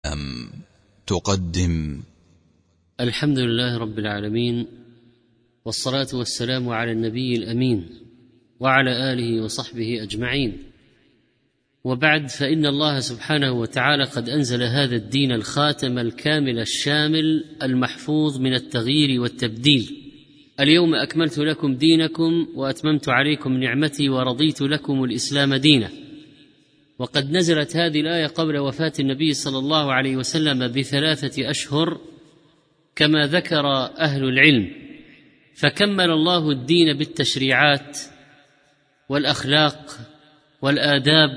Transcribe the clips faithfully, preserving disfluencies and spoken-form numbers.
أم تقدم. الحمد لله رب العالمين، والصلاة والسلام على النبي الأمين وعلى آله وصحبه أجمعين، وبعد، فإن الله سبحانه وتعالى قد أنزل هذا الدين الخاتم الكامل الشامل المحفوظ من التغيير والتبديل. اليوم أكملت لكم دينكم وأتممت عليكم نعمتي ورضيت لكم الإسلام دينا. وقد نزلت هذه الآية قبل وفاة النبي صلى الله عليه وسلم بثلاثة أشهر كما ذكر أهل العلم، فكمل الله الدين بالتشريعات والأخلاق والآداب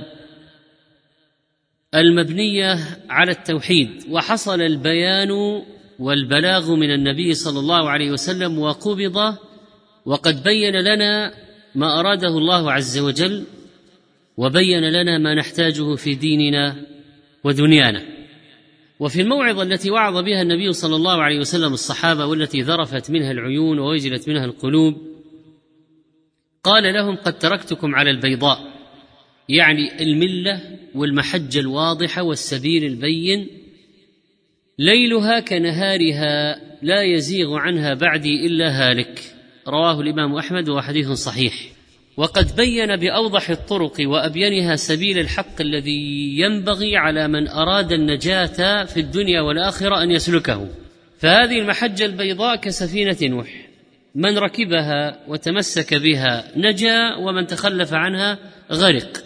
المبنية على التوحيد، وحصل البيان والبلاغ من النبي صلى الله عليه وسلم وقبض، وقد بين لنا ما أراده الله عز وجل، وبين لنا ما نحتاجه في ديننا ودنيانا. وفي الموعظة التي وعظ بها النبي صلى الله عليه وسلم الصحابة، والتي ذرفت منها العيون ووجلت منها القلوب، قال لهم: قد تركتكم على البيضاء، يعني الملة والمحجة الواضحة والسبيل البين، ليلها كنهارها لا يزيغ عنها بعدي إلا هالك. رواه الإمام أحمد وهو حديث صحيح. وقد بين بأوضح الطرق وأبينها سبيل الحق الذي ينبغي على من أراد النجاة في الدنيا والآخرة أن يسلكه. فهذه المحجة البيضاء كسفينة نوح، من ركبها وتمسك بها نجا، ومن تخلف عنها غرق.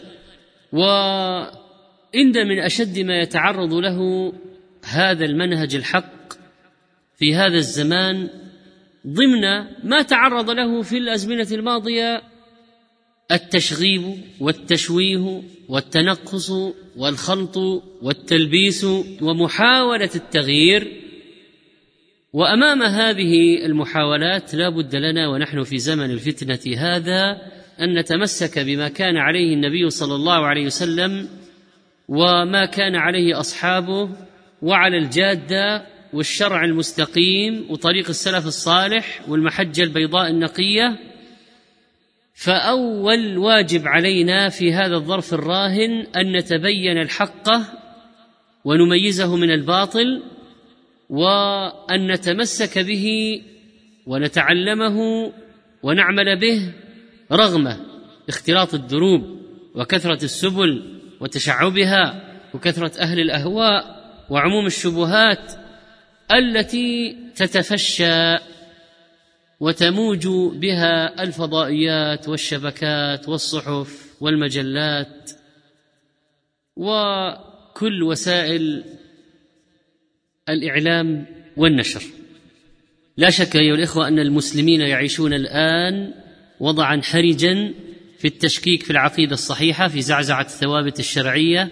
وإن من أشد ما يتعرض له هذا المنهج الحق في هذا الزمان ضمن ما تعرض له في الأزمنة الماضية التشغيب والتشويه والتنقص والخلط والتلبيس ومحاولة التغيير. وأمام هذه المحاولات لا بد لنا ونحن في زمن الفتنة هذا أن نتمسك بما كان عليه النبي صلى الله عليه وسلم وما كان عليه أصحابه، وعلى الجادة والشرع المستقيم وطريق السلف الصالح والمحجة البيضاء النقية. فأول واجب علينا في هذا الظرف الراهن أن نتبين الحق ونميزه من الباطل، وأن نتمسك به ونتعلمه ونعمل به رغم اختلاط الدروب وكثرة السبل وتشعبها وكثرة أهل الأهواء وعموم الشبهات التي تتفشى وتموج بها الفضائيات والشبكات والصحف والمجلات وكل وسائل الإعلام والنشر. لا شك أيها الإخوة أن المسلمين يعيشون الآن وضعا حرجا في التشكيك في العقيدة الصحيحة، في زعزعة الثوابت الشرعية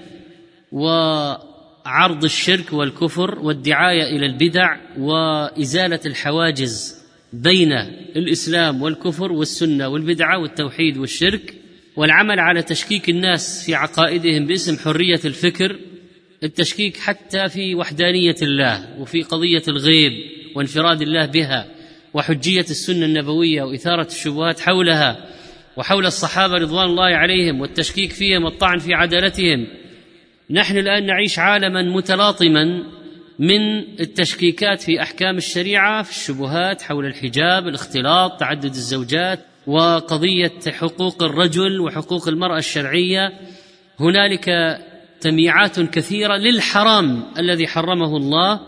وعرض الشرك والكفر والدعاية إلى البدع وإزالة الحواجز بين الإسلام والكفر والسنة والبدعة والتوحيد والشرك، والعمل على تشكيك الناس في عقائدهم باسم حرية الفكر، التشكيك حتى في وحدانية الله وفي قضية الغيب وانفراد الله بها وحجية السنة النبوية وإثارة الشبهات حولها وحول الصحابة رضوان الله عليهم والتشكيك فيهم والطعن في عدالتهم. نحن الآن نعيش عالما متلاطما من التشكيكات في أحكام الشريعة، في الشبهات حول الحجاب، الاختلاط، تعدد الزوجات، وقضية حقوق الرجل وحقوق المرأة الشرعية. هنالك تمييعات كثيرة للحرام الذي حرمه الله،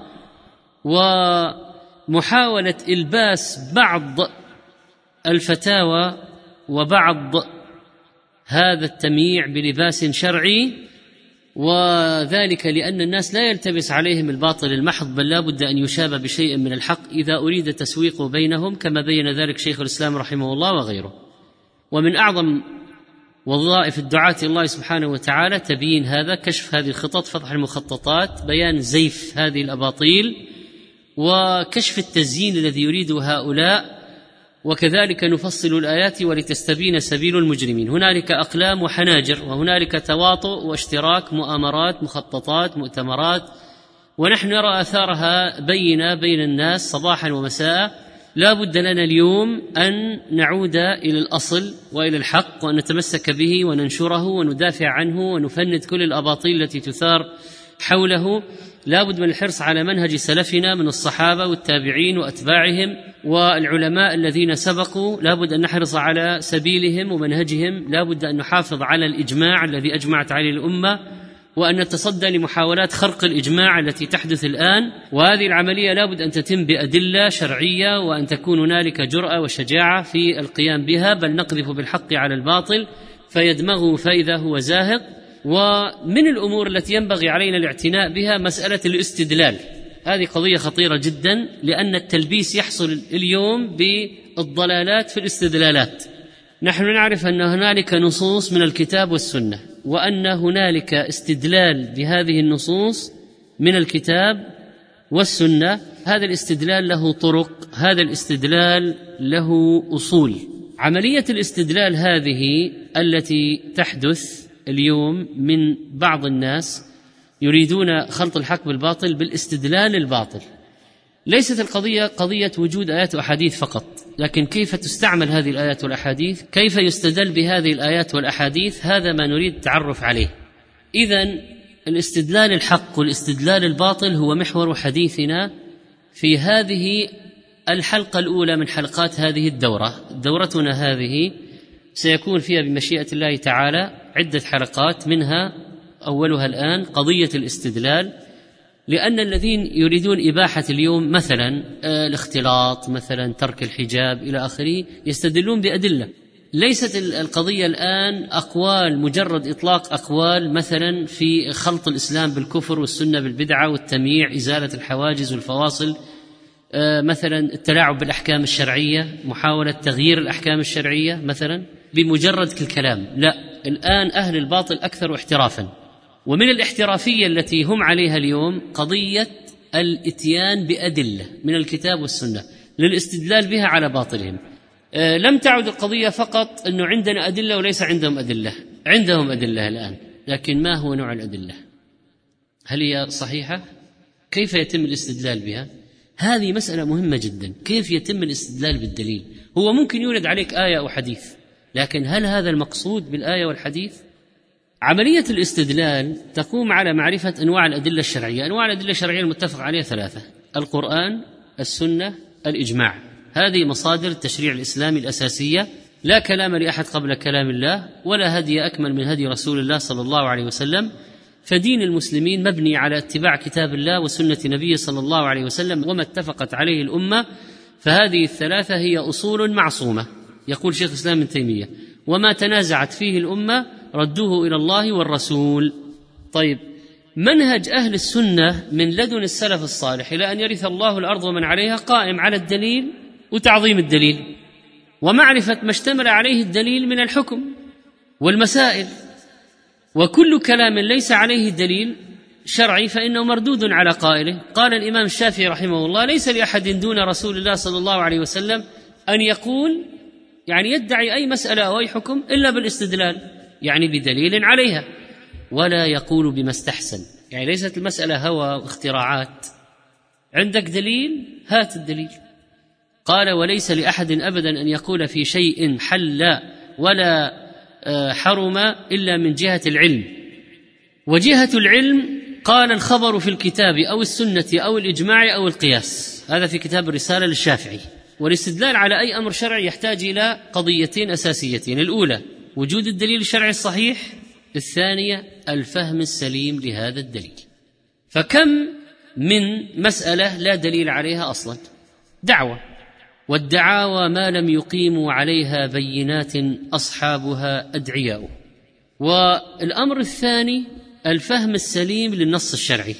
ومحاولة إلباس بعض الفتاوى وبعض هذا التمييع بلباس شرعي، وذلك لأن الناس لا يلتبس عليهم الباطل المحض، بل لا بد أن يشاب بشيء من الحق إذا أريد تسويقه بينهم، كما بين ذلك شيخ الإسلام رحمه الله وغيره. ومن أعظم وظائف الدعاة الله سبحانه وتعالى تبيين هذا، كشف هذه الخطط، فتح المخططات، بيان زيف هذه الأباطيل، وكشف التزيين الذي يريده هؤلاء، وكذلك نفصل الآيات ولتستبين سبيل المجرمين. هنالك أقلام وحناجر، وهنالك تواطؤ واشتراك، مؤامرات، مخططات، مؤتمرات، ونحن نرى آثارها بينة بين الناس صباحا ومساء. لا بد لنا اليوم أن نعود إلى الأصل وإلى الحق، وأن نتمسك به وننشره وندافع عنه ونفند كل الأباطيل التي تثار حوله، لا بد من الحرص على منهج سلفنا من الصحابة والتابعين وأتباعهم والعلماء الذين سبقوا، لا بد أن نحرص على سبيلهم ومنهجهم، لا بد أن نحافظ على الإجماع الذي أجمعت عليه الأمة، وأن نتصدى لمحاولات خرق الإجماع التي تحدث الآن. وهذه العملية لا بد أن تتم بأدلة شرعية، وأن تكون هنالك جرأة وشجاعة في القيام بها، بل نقذف بالحق على الباطل فيدمغه فإذا هو زاهق. ومن الأمور التي ينبغي علينا الاعتناء بها مسألة الاستدلال، هذه قضية خطيرة جدا، لأن التلبيس يحصل اليوم بالضلالات في الاستدلالات. نحن نعرف أن هنالك نصوص من الكتاب والسنة، وأن هنالك استدلال بهذه النصوص من الكتاب والسنة. هذا الاستدلال له طرق، هذا الاستدلال له أصول. عملية الاستدلال هذه التي تحدث اليوم من بعض الناس يريدون خلط الحق بالباطل بالاستدلال الباطل. ليست القضية قضية وجود آيات وأحاديث فقط، لكن كيف تستعمل هذه الآيات والأحاديث، كيف يستدل بهذه الآيات والأحاديث، هذا ما نريد التعرف عليه. إذن الاستدلال الحق والاستدلال الباطل هو محور حديثنا في هذه الحلقة الأولى من حلقات هذه الدورة. دورتنا هذه سيكون فيها بمشيئة الله تعالى عدة حلقات، منها أولها الآن قضية الاستدلال، لأن الذين يريدون إباحة اليوم مثلا الاختلاط، مثلا ترك الحجاب إلى آخره، يستدلون بأدلة. ليست القضية الآن أقوال، مجرد إطلاق أقوال مثلا في خلط الإسلام بالكفر والسنة بالبدعة والتمييع، إزالة الحواجز والفواصل، مثلا التلاعب بالأحكام الشرعية، محاولة تغيير الأحكام الشرعية مثلا بمجرد الكلام. لا، الآن أهل الباطل أكثر احترافا، ومن الاحترافية التي هم عليها اليوم قضية الإتيان بأدلة من الكتاب والسنة للاستدلال بها على باطلهم. أه لم تعد القضية فقط أنه عندنا أدلة وليس عندهم أدلة، عندهم أدلة الآن، لكن ما هو نوع الأدلة؟ هل هي صحيحة؟ كيف يتم الاستدلال بها؟ هذه مسألة مهمة جدا. كيف يتم الاستدلال بالدليل؟ هو ممكن يورد عليك آية أو حديث، لكن هل هذا المقصود بالآية والحديث؟ عملية الاستدلال تقوم على معرفة أنواع الأدلة الشرعية. أنواع الأدلة الشرعية المتفق عليها ثلاثة: القرآن، السنة، الإجماع. هذه مصادر التشريع الإسلامي الأساسية، لا كلام لأحد قبل كلام الله، ولا هدي أكمل من هدي رسول الله صلى الله عليه وسلم. فدين المسلمين مبني على اتباع كتاب الله وسنة نبيه صلى الله عليه وسلم وما اتفقت عليه الأمة. فهذه الثلاثة هي أصول معصومة. يقول شيخ الإسلام ابن تيمية: وما تنازعت فيه الأمة ردوه إلى الله والرسول. طيب، منهج أهل السنة من لدن السلف الصالح إلى أن يرث الله الأرض ومن عليها قائم على الدليل وتعظيم الدليل، ومعرفة ما اشتمل عليه الدليل من الحكم والمسائل. وكل كلام ليس عليه دليل شرعي فإنه مردود على قائله. قال الإمام الشافعي رحمه الله: ليس لأحد دون رسول الله صلى الله عليه وسلم أن يقول، يعني يدعي أي مسألة أو أي حكم، إلا بالاستدلال، يعني بدليل عليها، ولا يقول بما استحسن. يعني ليست المسألة هوى واختراعات، عندك دليل هات الدليل. قال: وليس لأحد أبدا أن يقول في شيء حل ولا حرم إلا من جهة العلم. وجهة العلم قال الخبر في الكتاب أو السنة أو الإجماع أو القياس. هذا في كتاب الرسالة للشافعي. والاستدلال على أي أمر شرعي يحتاج إلى قضيتين أساسيتين: الأولى وجود الدليل الشرعي الصحيح، الثانية الفهم السليم لهذا الدليل. فكم من مسألة لا دليل عليها أصلا، دعوة، والدعاوى ما لم يقيموا عليها بينات أصحابها أدعياء. والأمر الثاني الفهم السليم للنص الشرعي.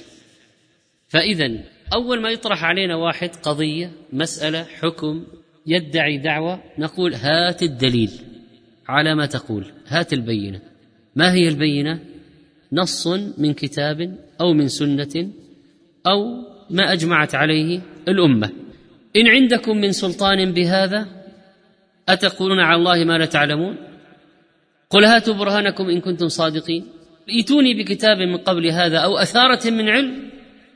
فإذن أول ما يطرح علينا واحد قضية، مسألة، حكم، يدعي دعوة، نقول: هات الدليل على ما تقول، هات البينة. ما هي البينة؟ نص من كتاب أو من سنة أو ما أجمعت عليه الأمة. إن عندكم من سلطان بهذا أتقولون على الله ما لا تعلمون؟ قل هاتوا برهانكم إن كنتم صادقين. ائتوني بكتاب من قبل هذا أو أثارة من علم.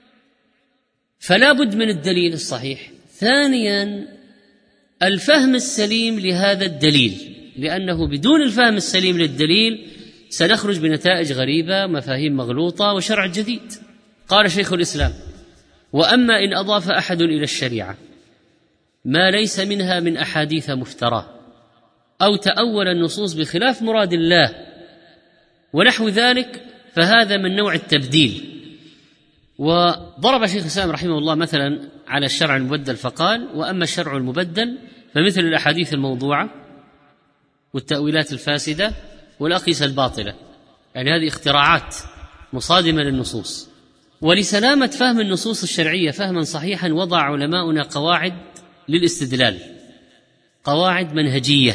فلا بد من الدليل الصحيح. ثانيا الفهم السليم لهذا الدليل، لأنه بدون الفهم السليم للدليل سنخرج بنتائج غريبة، مفاهيم مغلوطة، وشرع جديد. قال شيخ الإسلام: وأما إن أضاف أحد إلى الشريعة ما ليس منها من أحاديث مفتراه أو تأول النصوص بخلاف مراد الله ونحو ذلك فهذا من نوع التبديل. وضرب شيخ الإسلام رحمه الله مثلا على الشرع المبدل فقال: وأما الشرع المبدل فمثل الأحاديث الموضوعة والتأويلات الفاسدة والأقيسة الباطلة، يعني هذه اختراعات مصادمة للنصوص. ولسلامة فهم النصوص الشرعية فهما صحيحا وضع علماؤنا قواعد للاستدلال، قواعد منهجية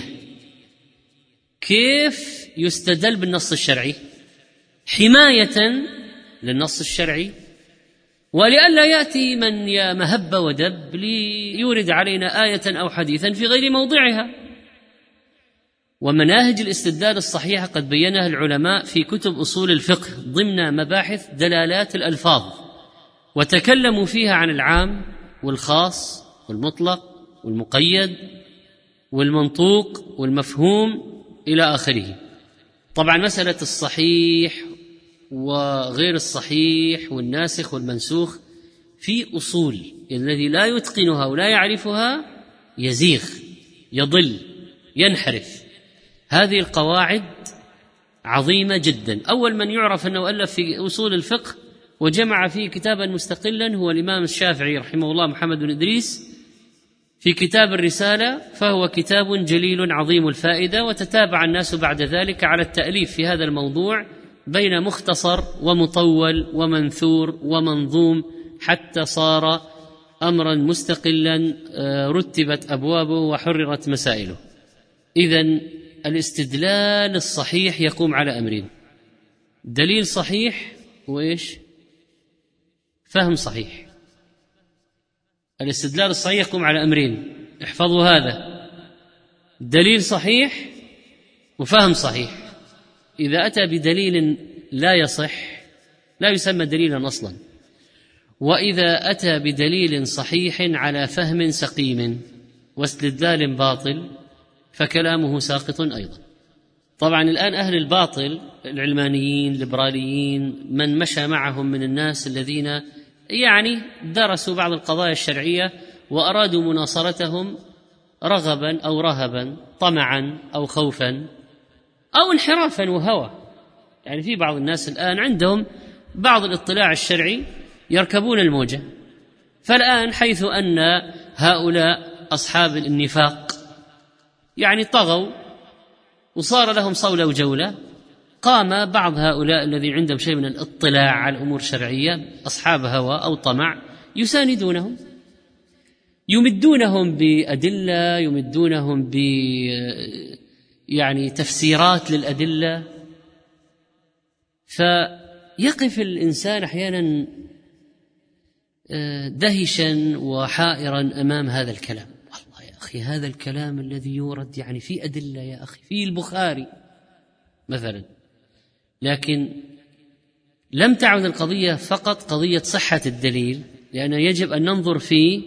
كيف يستدل بالنص الشرعي حماية للنص الشرعي، ولئلا يأتي من يا مهب ودب ليورد علينا آية أو حديثا في غير موضعها. ومناهج الاستدلال الصحيحة قد بينها العلماء في كتب أصول الفقه ضمن مباحث دلالات الألفاظ، وتكلموا فيها عن العام والخاص والمطلق والمقيد والمنطوق والمفهوم إلى آخره. طبعا مسألة الصحيح وغير الصحيح والناسخ والمنسوخ في أصول، الذي لا يتقنها ولا يعرفها يزيغ، يضل، ينحرف. هذه القواعد عظيمة جدا. أول من يعرف أنه ألف في أصول الفقه وجمع فيه كتابا مستقلا هو الإمام الشافعي رحمه الله محمد بن إدريس في كتاب الرسالة، فهو كتاب جليل عظيم الفائدة. وتتابع الناس بعد ذلك على التأليف في هذا الموضوع بين مختصر ومطول ومنثور ومنظوم حتى صار أمرا مستقلا رتبت أبوابه وحررت مسائله. إذن الاستدلال الصحيح يقوم على أمرين: دليل صحيح وإيش؟ فهم صحيح. الاستدلال الصحيح يقوم على أمرين، احفظوا هذا: دليل صحيح وفهم صحيح. إذا أتى بدليل لا يصح لا يسمى دليلا أصلا، وإذا أتى بدليل صحيح على فهم سقيم واستدلال باطل فكلامه ساقط أيضا. طبعا الآن أهل الباطل العلمانيين الليبراليين من مشى معهم من الناس الذين يعني درسوا بعض القضايا الشرعية وأرادوا مناصرتهم رغبا أو رهبا، طمعا أو خوفا أو انحرافا وهوى. يعني في بعض الناس الآن عندهم بعض الاطلاع الشرعي يركبون الموجة. فالآن حيث أن هؤلاء أصحاب النفاق يعني طغوا وصار لهم صولة وجولة، قام بعض هؤلاء الذي عندهم شيء من الاطلاع على الأمور الشرعية أصحاب هوى أو طمع يساندونهم، يمدونهم بأدلة، يمدونهم ب يعني تفسيرات للأدلة. فيقف الإنسان أحيانا دهشا وحائرا أمام هذا الكلام. والله يا أخي هذا الكلام الذي يورد يعني في أدلة يا أخي في البخاري مثلا، لكن لم تعد القضية فقط قضية صحة الدليل، لأن يجب أن ننظر في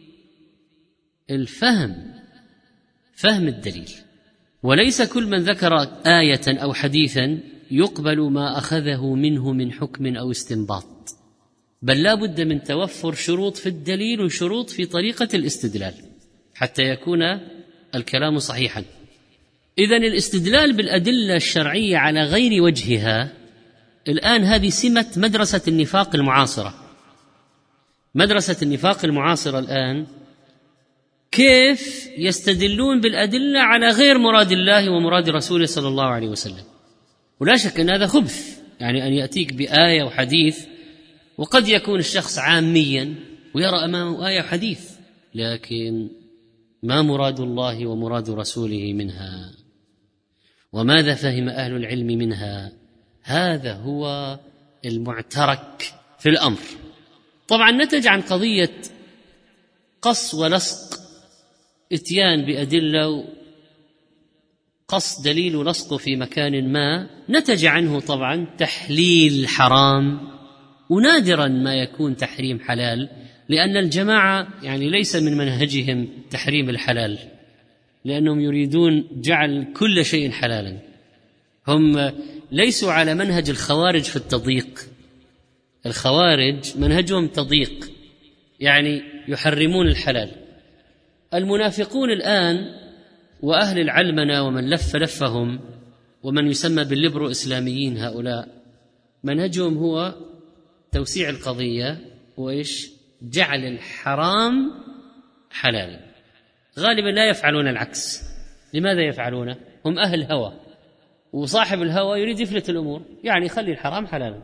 الفهم، فهم الدليل. وليس كل من ذكر آية أو حديثا يقبل ما أخذه منه من حكم أو استنباط، بل لا بد من توفر شروط في الدليل وشروط في طريقة الاستدلال حتى يكون الكلام صحيحا. إذن الاستدلال بالأدلة الشرعية على غير وجهها الآن هذه سمة مدرسة النفاق المعاصرة. مدرسة النفاق المعاصرة الآن كيف يستدلون بالأدلة على غير مراد الله ومراد رسوله صلى الله عليه وسلم. ولا شك أن هذا خبث، يعني أن يأتيك بآية وحديث، وقد يكون الشخص عاميا ويرى أمامه آية وحديث لكن ما مراد الله ومراد رسوله منها، وماذا فهم أهل العلم منها. هذا هو المعترك في الأمر. طبعا نتج عن قضية قص ولصق، اتيان بأدلة، قص دليل ولصقه في مكان ما، نتج عنه طبعا تحليل حرام، ونادرا ما يكون تحريم حلال، لأن الجماعة يعني ليس من منهجهم تحريم الحلال، لأنهم يريدون جعل كل شيء حلالا. هم ليسوا على منهج الخوارج في التضييق. الخوارج منهجهم تضييق، يعني يحرمون الحلال. المنافقون الآن وأهل العلمنة ومن لف لفهم ومن يسمى بالليبرو إسلاميين، هؤلاء منهجهم هو توسيع القضية وإيش؟ جعل الحرام حلالا. غالبا لا يفعلون العكس. لماذا يفعلونه؟ هم أهل هوى، وصاحب الهوى يريد يفلت الأمور، يعني خلي الحرام حلالا.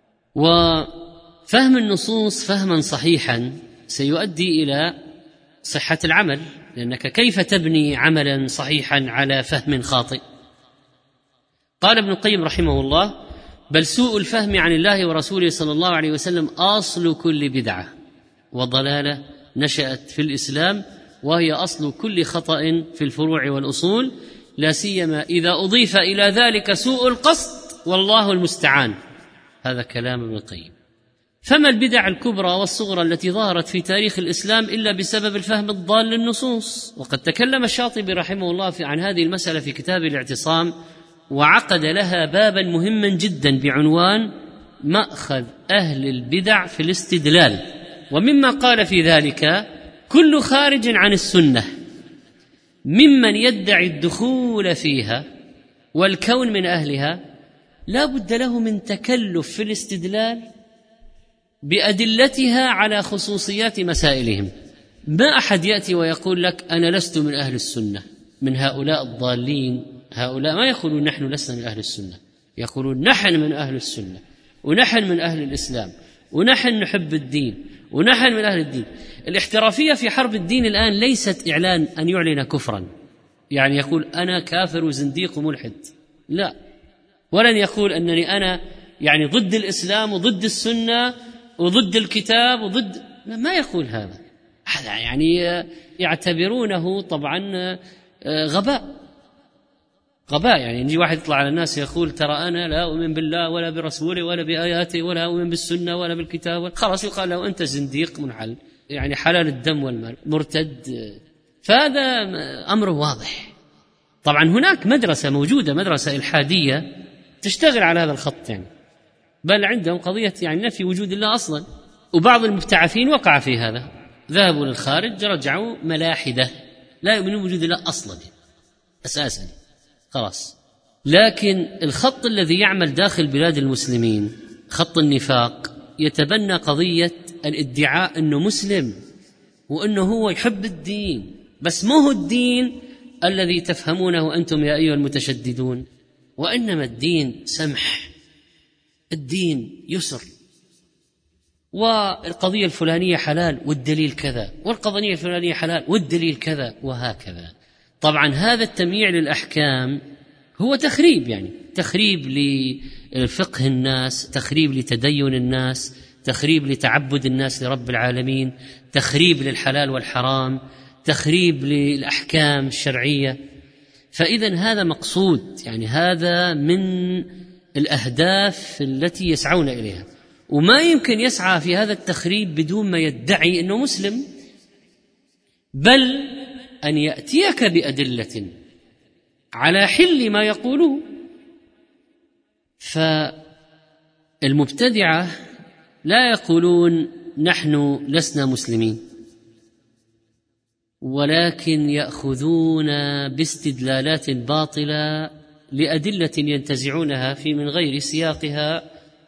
وفهم النصوص فهما صحيحا سيؤدي إلى صحة العمل، لأنك كيف تبني عملا صحيحا على فهم خاطئ؟ قال ابن القيم رحمه الله: بل سوء الفهم عن الله ورسوله صلى الله عليه وسلم أصل كل بدعة وضلالة نشأت في الإسلام، وهي أصل كل خطأ في الفروع والأصول، لا سيما إذا أضيف إلى ذلك سوء القصد، والله المستعان. هذا كلام ابن القيم. فما البدع الكبرى والصغرى التي ظهرت في تاريخ الإسلام إلا بسبب الفهم الضال للنصوص؟ وقد تكلم الشاطبي رحمه الله عن هذه المسألة في كتابه الاعتصام، وعقد لها بابا مهما جدا بعنوان مأخذ أهل البدع في الاستدلال. ومما قال في ذلك: كل خارج عن السنة ممن يدعي الدخول فيها والكون من أهلها لا بد له من تكلف في الاستدلال بأدلتها على خصوصيات مسائلهم. ما أحد يأتي ويقول لك أنا لست من أهل السنة، من هؤلاء الضالين. هؤلاء ما يقولون نحن لسنا من أهل السنة، يقولون نحن من أهل السنة، ونحن من أهل الإسلام، ونحن نحب الدين، ونحن من أهل الدين. الاحترافية في حرب الدين الآن ليست إعلان أن يعلن كفرا، يعني يقول أنا كافر وزنديق وملحد، لا، ولن يقول أنني أنا يعني ضد الإسلام وضد السنة وضد الكتاب وضد، ما يقول هذا. هذا يعني يعتبرونه طبعا غباء غباء يعني يجي واحد يطلع على الناس يقول ترى أنا لا أؤمن بالله ولا برسوله ولا بآياته ولا أؤمن بالسنة ولا بالكتاب، خلاص يقال له أنت زنديق منحل، يعني حلال الدم والمال، مرتد. فهذا أمر واضح. طبعا هناك مدرسة موجودة، مدرسة إلحادية تشتغل على هذا الخط، يعني بل عندهم قضية يعني نفي وجود الله أصلا، وبعض المبتعثين وقع في هذا، ذهبوا للخارج رجعوا ملاحدة لا يؤمنون بوجود الله أصلا أساسا، خلاص. لكن الخط الذي يعمل داخل بلاد المسلمين، خط النفاق، يتبنى قضية الادعاء أنه مسلم وأنه هو يحب الدين، بس ما هو الدين الذي تفهمونه أنتم يا أيها المتشددون، وإنما الدين سمح، الدين يسر، والقضية الفلانية حلال والدليل كذا، والقضية الفلانية حلال والدليل كذا، وهكذا. طبعا هذا التمييع للأحكام هو تخريب، يعني تخريب لفقه الناس، تخريب لتدين الناس، تخريب لتعبد الناس لرب العالمين، تخريب للحلال والحرام، تخريب للأحكام الشرعية. فإذن هذا مقصود، يعني هذا من الأهداف التي يسعون إليها، وما يمكن يسعى في هذا التخريب بدون ما يدعي أنه مسلم، بل أن يأتيك بأدلة على حل ما يقوله. فالمبتدعة لا يقولون نحن لسنا مسلمين، ولكن يأخذون باستدلالات باطلة لأدلة ينتزعونها في من غير سياقها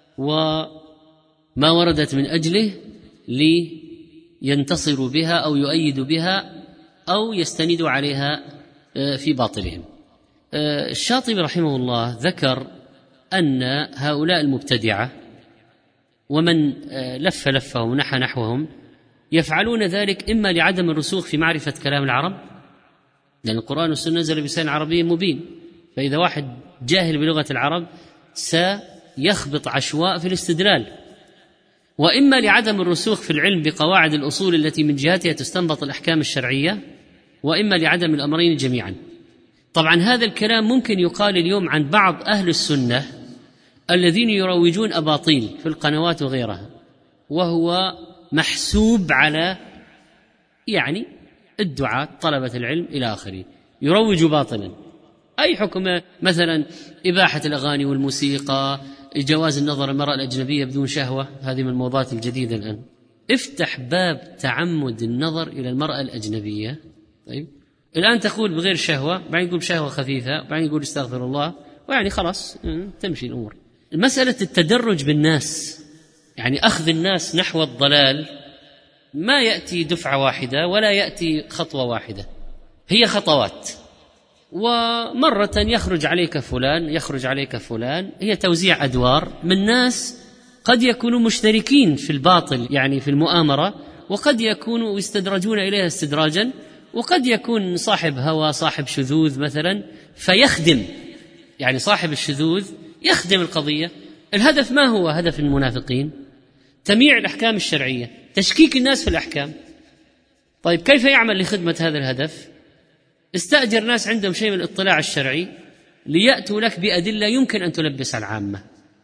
وما وردت من أجله لينتصروا بها أو يؤيدوا بها أو يستندوا عليها في باطلهم. الشاطبي رحمه الله ذكر أن هؤلاء المبتدعة ومن لف لفهم ونحى نحوهم يفعلون ذلك إما لعدم الرسوخ في معرفة كلام العرب، لأن القرآن والسنة نزل بلسان عربي مبين، فإذا واحد جاهل بلغة العرب سيخبط عشواء في الاستدلال، وإما لعدم الرسوخ في العلم بقواعد الأصول التي من جهتها تستنبط الأحكام الشرعية، وإما لعدم الأمرين جميعا. طبعا هذا الكلام ممكن يقال اليوم عن بعض أهل السنة الذين يروجون أباطيل في القنوات وغيرها، وهو محسوب على يعني الدعاة طلبة العلم إلى آخره، يروج باطلا أي حكم، مثلا إباحة الأغاني والموسيقى، وجواز النظر المرأة الأجنبية بدون شهوة، هذه من الموضوعات الجديدة الآن. افتح باب تعمد النظر إلى المرأة الأجنبية. طيب الآن تقول بغير شهوة، بعدين يقول بشهوة خفيفة، بعدين يقول استغفر الله، ويعني خلاص تمشي الأمور. مسألة التدرج بالناس، يعني أخذ الناس نحو الضلال، ما يأتي دفعة واحدة ولا يأتي خطوة واحدة، هي خطوات. ومرة يخرج عليك فلان يخرج عليك فلان، هي توزيع أدوار من ناس قد يكونوا مشتركين في الباطل يعني في المؤامرة، وقد يكونوا يستدرجون إليها استدراجا، وقد يكون صاحب هوى صاحب شذوذ مثلا فيخدم، يعني صاحب الشذوذ يخدم القضية. الهدف ما هو هدف المنافقين؟ تمييع الأحكام الشرعية، تشكيك الناس في الأحكام. طيب كيف يعمل لخدمة هذا الهدف؟ استأجر ناس عندهم شيء من الاطلاع الشرعي ليأتوا لك بأدلة يمكن أن تلبس العامة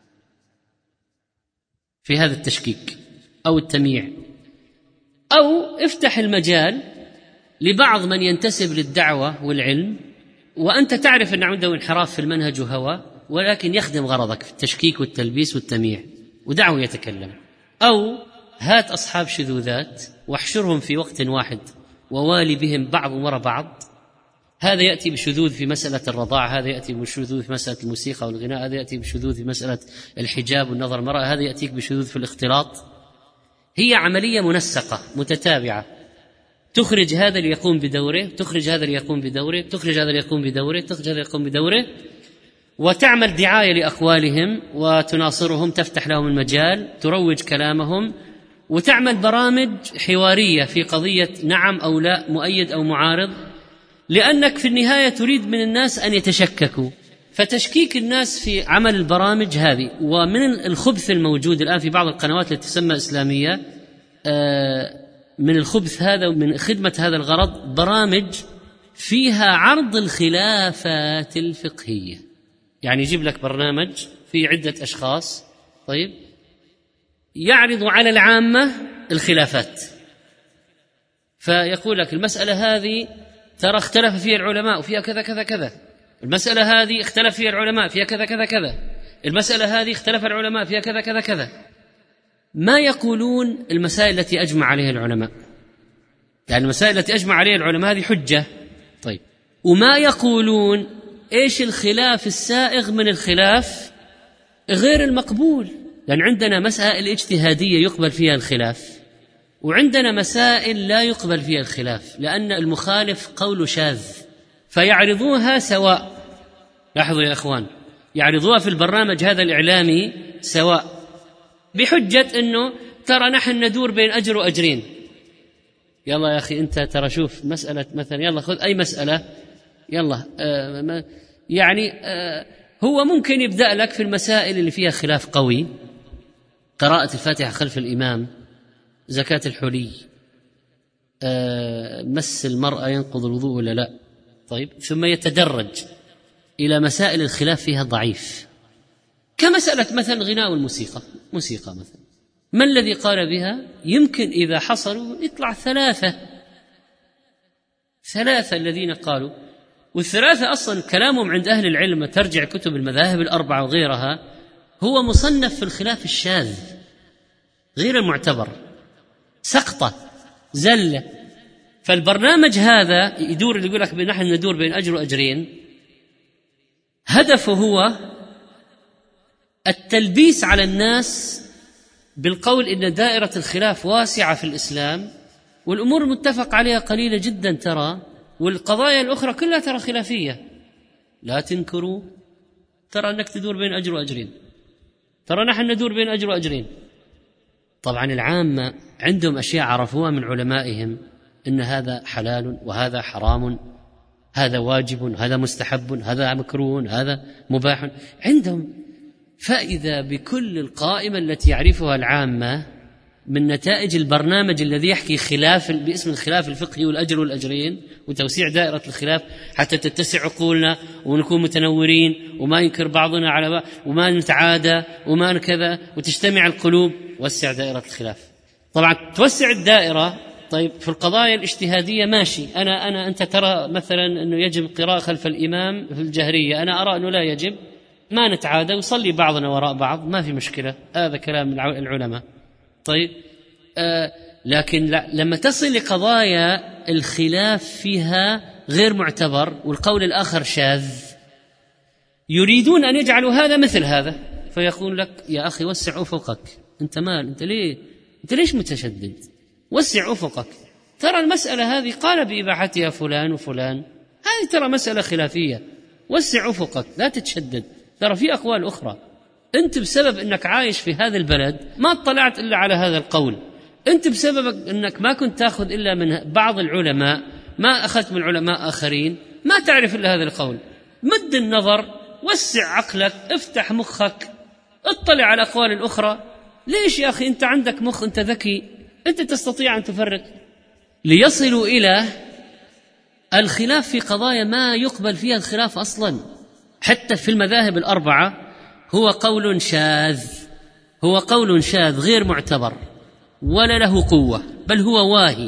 في هذا التشكيك أو التمييع. أو افتح المجال لبعض من ينتسب للدعوة والعلم وأنت تعرف أن عنده انحراف في المنهج وهوى، ولكن يخدم غرضك في التشكيك والتلبيس والتمييع، ودعوه يتكلم. أو هات أصحاب شذوذات واحشرهم في وقت واحد ووالي بهم بعض وراء بعض، هذا يأتي بشذوذ في مسألة الرضاعة، هذا يأتي بشذوذ في مسألة الموسيقى والغناء، هذا يأتي بشذوذ في مسألة الحجاب والنظر المرأة، هذا يأتيك بشذوذ في الاختلاط. هي عملية منسقة متتابعة، تخرج هذا ليقوم بدوره، تخرج هذا ليقوم بدوره، تخرج هذا ليقوم بدوره، تخرج هذا ليقوم بدوره، وتعمل دعاية لأقوالهم وتناصرهم، تفتح لهم المجال، تروج كلامهم، وتعمل برامج حوارية في قضية نعم أو لا، مؤيد أو معارض، لأنك في النهاية تريد من الناس أن يتشككوا. فتشكيك الناس في عمل البرامج هذه، ومن الخبث الموجود الآن في بعض القنوات التي تسمى إسلامية، من الخبث هذا ومن خدمة هذا الغرض برامج فيها عرض الخلافات الفقهية. يعني يجيب لك برنامج في عدة أشخاص، طيب يعرض على العامة الخلافات، فيقول لك المسألة هذه ترى اختلف فيها العلماء وفيها كذا كذا كذا، المسألة هذه اختلف فيها العلماء فيها كذا كذا كذا، المسألة هذه اختلف العلماء فيها كذا كذا كذا. ما يقولون المسائل التي أجمع عليها العلماء، يعني المسائل التي أجمع عليها العلماء هذه حجة. طيب وما يقولون إيش الخلاف السائغ من الخلاف غير المقبول، لأن عندنا مسائل اجتهادية يقبل فيها الخلاف، وعندنا مسائل لا يقبل فيها الخلاف لأن المخالف قول شاذ، فيعرضوها سواء. لاحظوا يا أخوان، يعرضوها في البرنامج هذا الإعلامي سواء، بحجة أنه ترى نحن ندور بين أجر وأجرين. يلا يا أخي أنت ترى شوف مسألة مثلا، يلا خذ أي مسألة، يلا آه يعني آه هو ممكن يبدأ لك في المسائل اللي فيها خلاف قوي، قراءة الفاتحة خلف الإمام، زكاة الحلي، آه مس المرأة ينقض الوضوء ولا لا، طيب ثم يتدرج إلى مسائل الخلاف فيها ضعيف، كمسألة مثلا غناء والموسيقى، موسيقى مثلا ما الذي قال بها؟ يمكن إذا حصلوا يطلع ثلاثة ثلاثة الذين قالوا، والثلاثة أصلا كلامهم عند أهل العلم ترجع كتب المذاهب الأربعة وغيرها، هو مصنف في الخلاف الشاذ غير المعتبر، سقطة زلة. فالبرنامج هذا يدور، يقول لك نحن ندور بين أجر وأجرين، هدفه هو التلبيس على الناس بالقول إن دائرة الخلاف واسعة في الإسلام، والأمور المتفق عليها قليلة جدا ترى، والقضايا الأخرى كلها ترى خلافية. لا تنكروا ترى أنك تدور بين أجر وأجرين، ترى نحن ندور بين أجر وأجرين. طبعا العامة عندهم أشياء عرفوها من علمائهم، إن هذا حلال وهذا حرام، هذا واجب هذا مستحب هذا مكروه هذا مباح، عندهم. فإذا بكل القائمة التي يعرفها العامة من نتائج البرنامج الذي يحكي خلاف باسم الخلاف الفقهي والأجر والأجرين وتوسيع دائرة الخلاف حتى تتسع عقولنا ونكون متنورين وما ينكر بعضنا على بعض وما نتعادى وما كذا وتجتمع القلوب، وسع دائرة الخلاف. طبعا توسع الدائرة، طيب في القضايا الاجتهادية ماشي، أنا أنا أنت ترى مثلا أنه يجب قراءة خلف الإمام في الجهرية، أنا أرى أنه لا يجب، ما نتعادى وصلي بعضنا وراء بعض، ما في مشكلة، هذا كلام العلماء. طيب آه لكن لما تصل لقضايا الخلاف فيها غير معتبر والقول الآخر شاذ، يريدون أن يجعلوا هذا مثل هذا، فيقول لك يا أخي وسع أفقك، أنت مال، أنت ليه أنت ليش متشدد؟ وسع أفقك، ترى المسألة هذه قال بإباحتها فلان وفلان، هذه ترى مسألة خلافية، وسع أفقك لا تتشدد، ترى في أقوال أخرى. أنت بسبب أنك عايش في هذا البلد ما اطلعت إلا على هذا القول، أنت بسبب أنك ما كنت تأخذ إلا من بعض العلماء، ما أخذت من علماء آخرين، ما تعرف إلا هذا القول. مد النظر، وسع عقلك، افتح مخك، اطلع على الأقوال الأخرى. ليش يا أخي؟ أنت عندك مخ، أنت ذكي، أنت تستطيع أن تفرق. ليصلوا إلى الخلاف في قضايا ما يقبل فيها الخلاف أصلا، حتى في المذاهب الأربعة هو قول شاذ، هو قول شاذ غير معتبر ولا له قوة، بل هو واهي.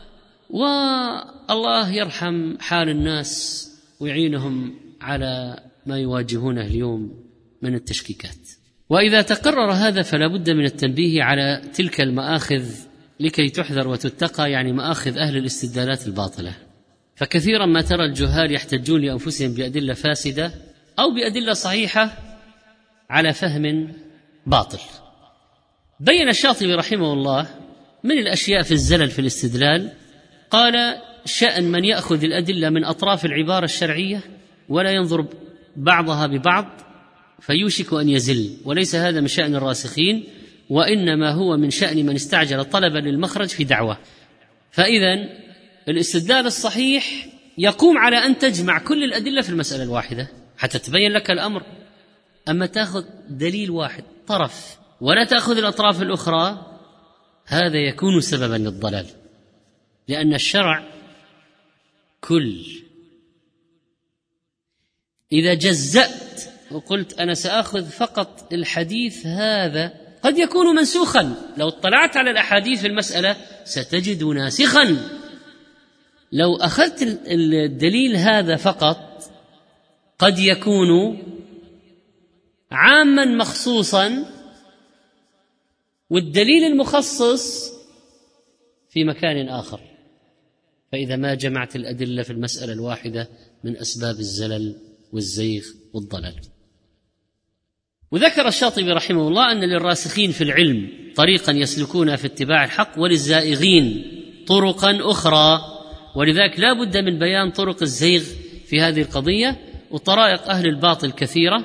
والله يرحم حال الناس ويعينهم على ما يواجهونه اليوم من التشكيكات. وإذا تقرر هذا فلا بد من التنبيه على تلك المآخذ لكي تحذر وتتقى، يعني مآخذ أهل الاستدلالات الباطلة. فكثيرا ما ترى الجهال يحتجون لأنفسهم بأدلة فاسدة أو بأدلة صحيحة على فهم باطل. بين الشاطبي رحمه الله من الأشياء في الزلل في الاستدلال، قال شأن من يأخذ الأدلة من أطراف العبارة الشرعية ولا ينظر بعضها ببعض فيوشك أن يزل، وليس هذا من شأن الراسخين، وإنما هو من شأن من استعجل طلبا للمخرج في دعوة. فإذن الاستدلال الصحيح يقوم على أن تجمع كل الأدلة في المسألة الواحدة حتى تبين لك الأمر. أما تأخذ دليل واحد طرف ولا تأخذ الأطراف الأخرى، هذا يكون سببا للضلال، لأن الشرع كل. إذا جزأت وقلت أنا سأخذ فقط الحديث هذا، قد يكون منسوخا، لو اطلعت على الأحاديث في المسألة ستجد ناسخا. لو أخذت الدليل هذا فقط قد يكون عاما مخصوصا، والدليل المخصص في مكان آخر. فإذا ما جمعت الأدلة في المسألة الواحدة من أسباب الزلل والزيغ والضلال. وذكر الشاطبي رحمه الله أن للراسخين في العلم طريقا يسلكون في اتباع الحق، وللزائغين طرقا أخرى، ولذلك لا بد من بيان طرق الزيغ في هذه القضية. وطرائق أهل الباطل كثيرة،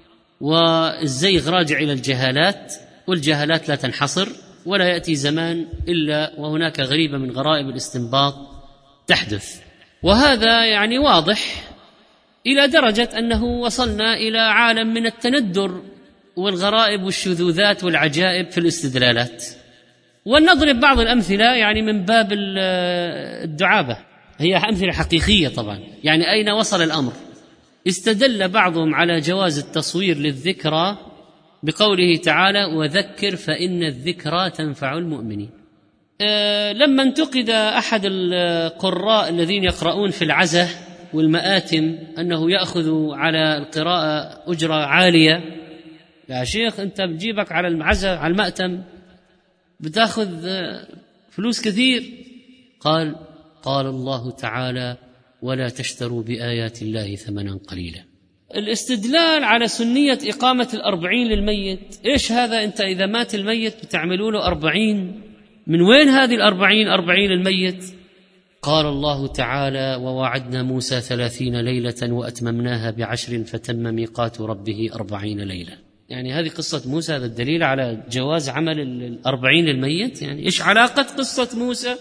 والزيغ راجع إلى الجهالات، والجهالات لا تنحصر، ولا يأتي زمان إلا وهناك غريبة من غرائب الاستنباط تحدث. وهذا يعني واضح إلى درجة أنه وصلنا إلى عالم من التندر والغرائب والشذوذات والعجائب في الاستدلالات. ونضرب بعض الأمثلة يعني من باب الدعابة، هي أمثلة حقيقية طبعا. يعني أين وصل الأمر؟ استدل بعضهم على جواز التصوير للذكرى بقوله تعالى وذكر فإن الذكرى تنفع المؤمنين. أه لما انتقد أحد القراء الذين يقرؤون في العزة والمآتم أنه يأخذ على القراءة أجرة عالية، يا شيخ أنت بجيبك على العزة على المأتم بتأخذ فلوس كثير. قال قال الله تعالى ولا تشتروا بآيات الله ثمنا قليلا. الاستدلال على سنية إقامة الأربعين للميت، إيش هذا؟ أنت إذا مات الميت بتعملوا له أربعين، من وين هذه الأربعين أربعين الميت؟ قال الله تعالى ووعدنا موسى ثلاثين ليلة وأتممناها بعشر فتم ميقات ربه أربعين ليلة. يعني هذه قصة موسى، هذا الدليل على جواز عمل الأربعين للميت. يعني إيش علاقة قصة موسى؟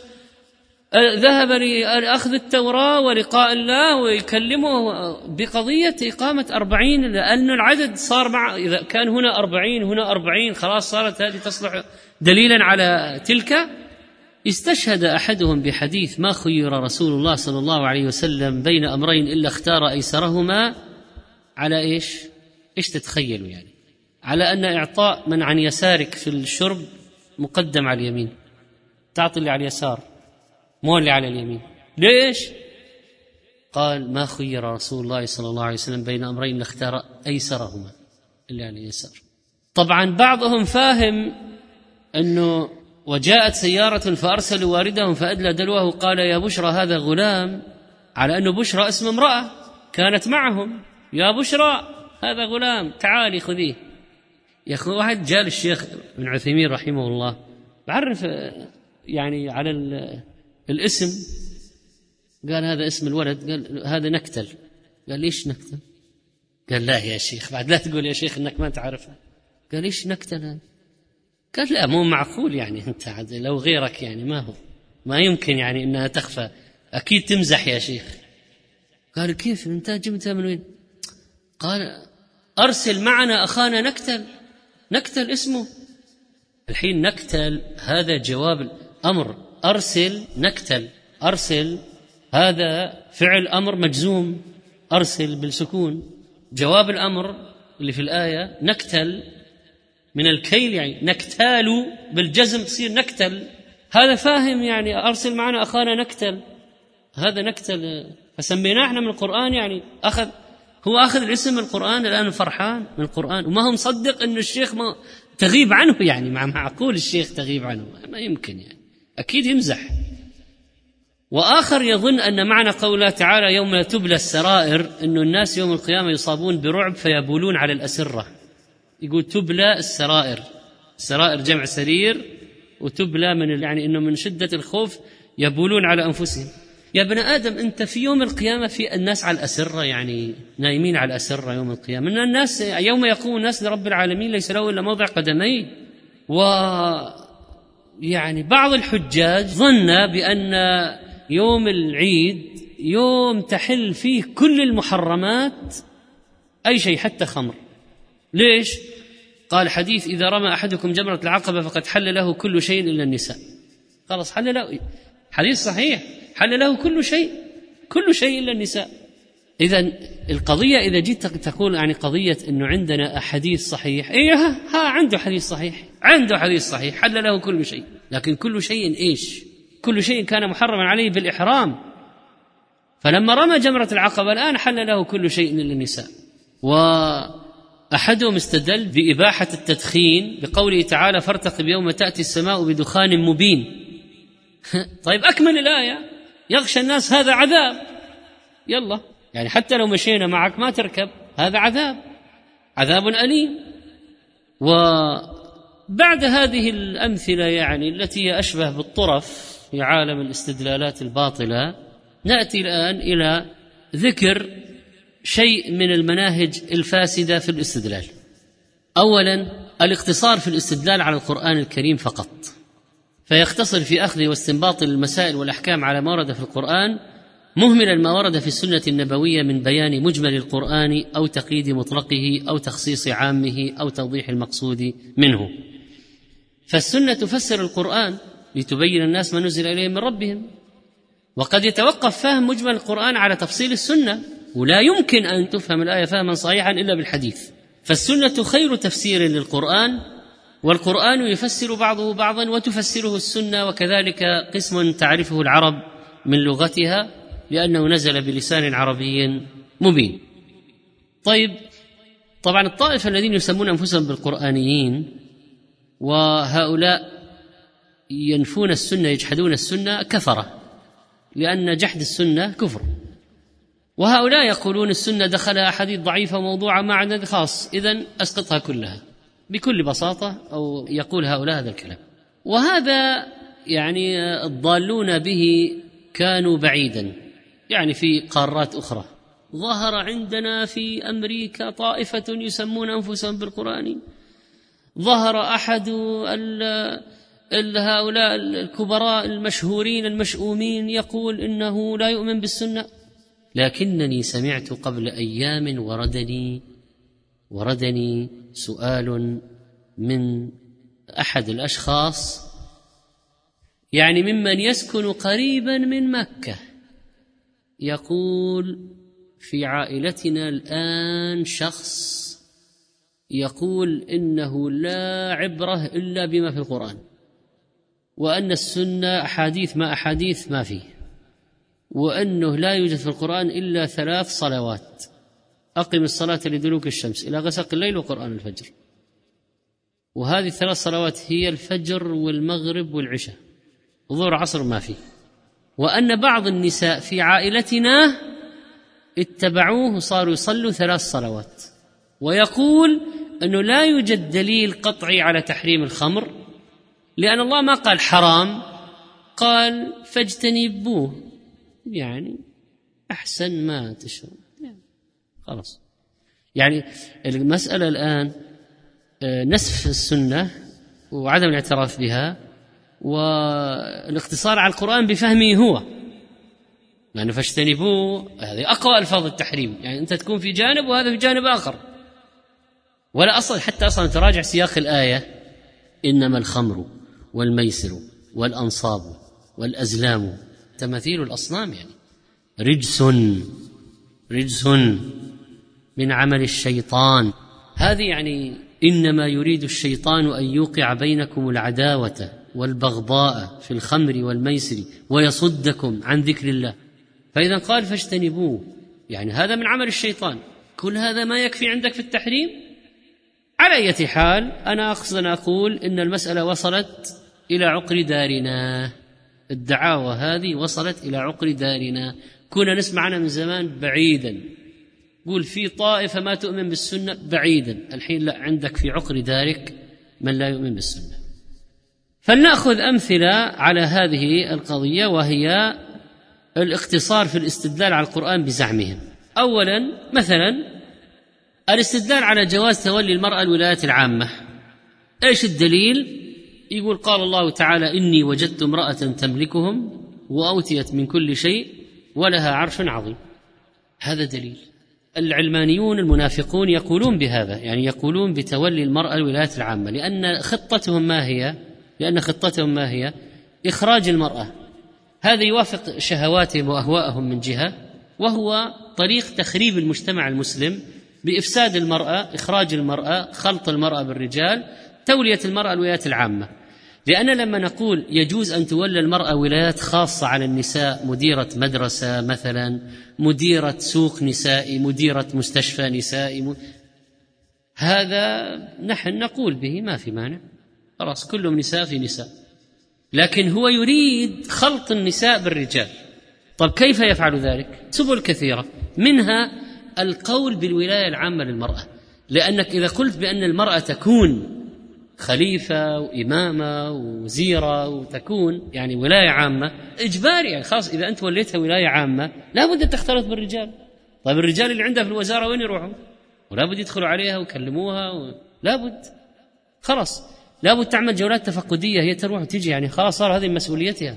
ذهب لأخذ التوراة ولقاء الله ويكلمه بقضية إقامة أربعين، لأن العدد صار مع، إذا كان هنا أربعين هنا أربعين خلاص صارت هذه تصلح دليلا على تلك. استشهد أحدهم بحديث ما خير رسول الله صلى الله عليه وسلم بين أمرين إلا اختار أيسرهما، على إيش؟ إيش تتخيلوا يعني؟ على أن إعطاء من عن يسارك في الشرب مقدم على اليمين، تعطي اللي على اليسار مو اللي على اليمين. ليش؟ قال ما خير رسول الله صلى الله عليه وسلم بين أمرين لاختار أيسرهما اللي يعني يسار. طبعا بعضهم فاهم أنه وجاءت سيارة فأرسلوا واردهم فأدلى دلوه قال يا بشرى هذا غلام، على أنه بشرى اسم امرأة كانت معهم، يا بشرى هذا غلام تعالي خذيه. يا أخي واحد جاء للشيخ ابن عثيمين رحمه الله بعرف يعني على الاسم، قال هذا اسم الولد، قال هذا نكتل. قال ليش نكتل؟ قال لا يا شيخ بعد لا تقول يا شيخ انك ما تعرفها. قال ليش نكتل هذا؟ قال لا مو معقول يعني انت لو غيرك يعني ما هو ما يمكن يعني انها تخفى، اكيد تمزح يا شيخ. قال كيف انت جبتها من وين؟ قال ارسل معنا اخانا نكتل، نكتل اسمه. الحين نكتل هذا جواب الامر، ارسل نكتل، ارسل هذا فعل امر مجزوم، ارسل بالسكون. جواب الامر اللي في الايه نكتل من الكيل يعني نكتال بالجزم تصير نكتل، هذا فاهم يعني ارسل معنا اخانا نكتل، هذا نكتل. فسميناه احنا من القران يعني اخذ هو اخذ الاسم من القران الان فرحان من القران وما هو مصدق انه الشيخ ما تغيب عنه يعني مع معقول الشيخ تغيب عنه ما يمكن يعني اكيد يمزح. وآخر يظن أن معنى قوله تعالى يوم تبلى السرائر أن الناس يوم القيامة يصابون برعب فيبولون على الأسرة، يقول تبلى السرائر، السرائر جمع سرير وتبلى من يعني أنه من شدة الخوف يبولون على أنفسهم. يا ابن آدم أنت في يوم القيامة في الناس على الأسرة يعني نايمين على الأسرة يوم القيامة، من الناس يوم يقوم الناس لرب العالمين ليس له إلا موضع قدميه. و يعني بعض الحجاج ظن بأن يوم العيد يوم تحل فيه كل المحرمات أي شيء حتى خمر. ليش؟ قال حديث إذا رمى أحدكم جمرة العقبة فقد حل له كل شيء إلا النساء. خلاص حل له، حديث صحيح، حل له كل شيء، كل شيء إلا النساء. إذن القضية إذا جيت تقول يعني قضية أنه عندنا حديث صحيح، إيه ها, ها عنده حديث صحيح، عنده حديث صحيح حل له كل شيء، لكن كل شيء إيش؟ كل شيء كان محرما عليه بالإحرام، فلما رمى جمرة العقبة الآن حل له كل شيء إلا النساء. وأحدهم استدل بإباحة التدخين بقوله تعالى فارتقب يوم تأتي السماء بدخان مبين. طيب أكمل الآية يغشى الناس هذا عذاب، يلا يعني حتى لو مشينا معك ما تركب، هذا عذاب، عذاب أليم. وبعد هذه الأمثلة يعني التي أشبه بالطرف في عالم الاستدلالات الباطلة، نأتي الآن إلى ذكر شيء من المناهج الفاسدة في الاستدلال. أولا الاقتصار في الاستدلال على القرآن الكريم فقط، فيختصر في أخذ واستنباط المسائل والأحكام على ما ورد في القرآن، مهملا ما ورد في السنة النبوية من بيان مجمل القرآن أو تقييد مطلقه أو تخصيص عامه أو توضيح المقصود منه. فالسنة تفسر القرآن لتبين الناس ما نزل إليهم من ربهم، وقد يتوقف فهم مجمل القرآن على تفصيل السنة، ولا يمكن أن تفهم الآية فهما صحيحا إلا بالحديث. فالسنة خير تفسير للقرآن، والقرآن يفسر بعضه بعضا وتفسره السنة، وكذلك قسم تعرفه العرب من لغتها لأنه نزل بلسان عربي مبين. طيب طبعا الطائفة الذين يسمون أنفسهم بالقرآنيين وهؤلاء ينفون السنة يجحدون السنة كفرة، لأن جحد السنة كفر. وهؤلاء يقولون السنة دخلها أحاديث ضعيفة موضوعة مع عدد خاص، إذن أسقطها كلها بكل بساطة، أو يقول هؤلاء هذا الكلام. وهذا يعني الضالون به كانوا بعيدا، يعني في قارات أخرى. ظهر عندنا في أمريكا طائفة يسمون أنفسهم بالقرآن، ظهر أحد هؤلاء الكبراء المشهورين المشؤومين يقول إنه لا يؤمن بالسنة. لكنني سمعت قبل أيام وردني وردني سؤال من أحد الأشخاص يعني ممن يسكن قريبا من مكة، يقول في عائلتنا الآن شخص يقول إنه لا عبرة إلا بما في القرآن، وأن السنة أحاديث ما أحاديث ما فيه. وأنه لا يوجد في القرآن إلا ثلاث صلوات: أقم الصلاة لدلوك الشمس إلى غسق الليل وقرآن الفجر. وهذه الثلاث صلوات هي الفجر والمغرب والعشاء، ظهر عصر ما فيه. وأن بعض النساء في عائلتنا اتبعوه وصاروا يصلوا ثلاث صلوات، ويقول أنه لا يوجد دليل قطعي على تحريم الخمر، لأن الله ما قال حرام، قال فاجتنبوه، يعني أحسن ما تشرب، يعني خلاص. يعني المسألة الآن نسف السنة وعدم الاعتراف بها والاقتصار على القرآن بفهمه هو، لأنه فاجتنبوه هذه أقوى ألفاظ التحريم، يعني أنت تكون في جانب وهذا في جانب آخر. ولا أصل حتى أصلا تراجع سياق الآية: إنما الخمر والميسر والأنصاب والأزلام تماثيل الأصنام، يعني رجس رجس من عمل الشيطان. هذه يعني إنما يريد الشيطان أن يوقع بينكم العداوة والبغضاء في الخمر والميسر ويصدكم عن ذكر الله. فإذا قال فاجتنبوه، يعني هذا من عمل الشيطان. كل هذا ما يكفي عندك في التحريم؟ على أي حال، أنا أقصد أن أقول إن المسألة وصلت إلى عقر دارنا، الدعاوى هذه وصلت إلى عقر دارنا، كنا نسمع عنها من زمان بعيدا، قول في طائفة ما تؤمن بالسنة بعيدا، الحين لا، عندك في عقر دارك من لا يؤمن بالسنة. فلنأخذ أمثلة على هذه القضية، وهي الاقتصار في الاستدلال على القرآن بزعمهم. أولا مثلا الاستدلال على جواز تولي المرأة الولايات العامة. إيش الدليل؟ يقول قال الله تعالى: إني وجدت امرأة تملكهم وأوتيت من كل شيء ولها عرش عظيم. هذا دليل. العلمانيون المنافقون يقولون بهذا، يعني يقولون بتولي المرأة الولايات العامة، لأن خطتهم ما هي؟ لأن خطتهم ما هي؟ إخراج المرأة. هذا يوافق شهواتهم وأهواءهم من جهة، وهو طريق تخريب المجتمع المسلم بإفساد المرأة، إخراج المرأة، خلط المرأة بالرجال، تولية المرأة الولايات العامة. لأن لما نقول يجوز أن تولى المرأة ولايات خاصة على النساء، مديرة مدرسة مثلا، مديرة سوق نسائي، مديرة مستشفى نسائي، م... هذا نحن نقول به ما في مانع، خلاص كلهم نساء في نساء، لكن هو يريد خلط النساء بالرجال. طب كيف يفعل ذلك؟ سبل كثيرة، منها القول بالولاية العامة للمرأة، لأنك إذا قلت بأن المرأة تكون خليفة وإمامة ووزيرة وتكون يعني ولاية عامة إجباري، يعني خاص إذا أنت وليتها ولاية عامة لا بد أن تختلط بالرجال. طيب الرجال اللي عندها في الوزارة وين يروحوا؟ ولا بد يدخلوا عليها ويكلموها و... لا بد، خلاص لا بد تعمل جولات تفقدية، هي تروح وتجي، يعني خلاص صار هذه مسؤوليتها.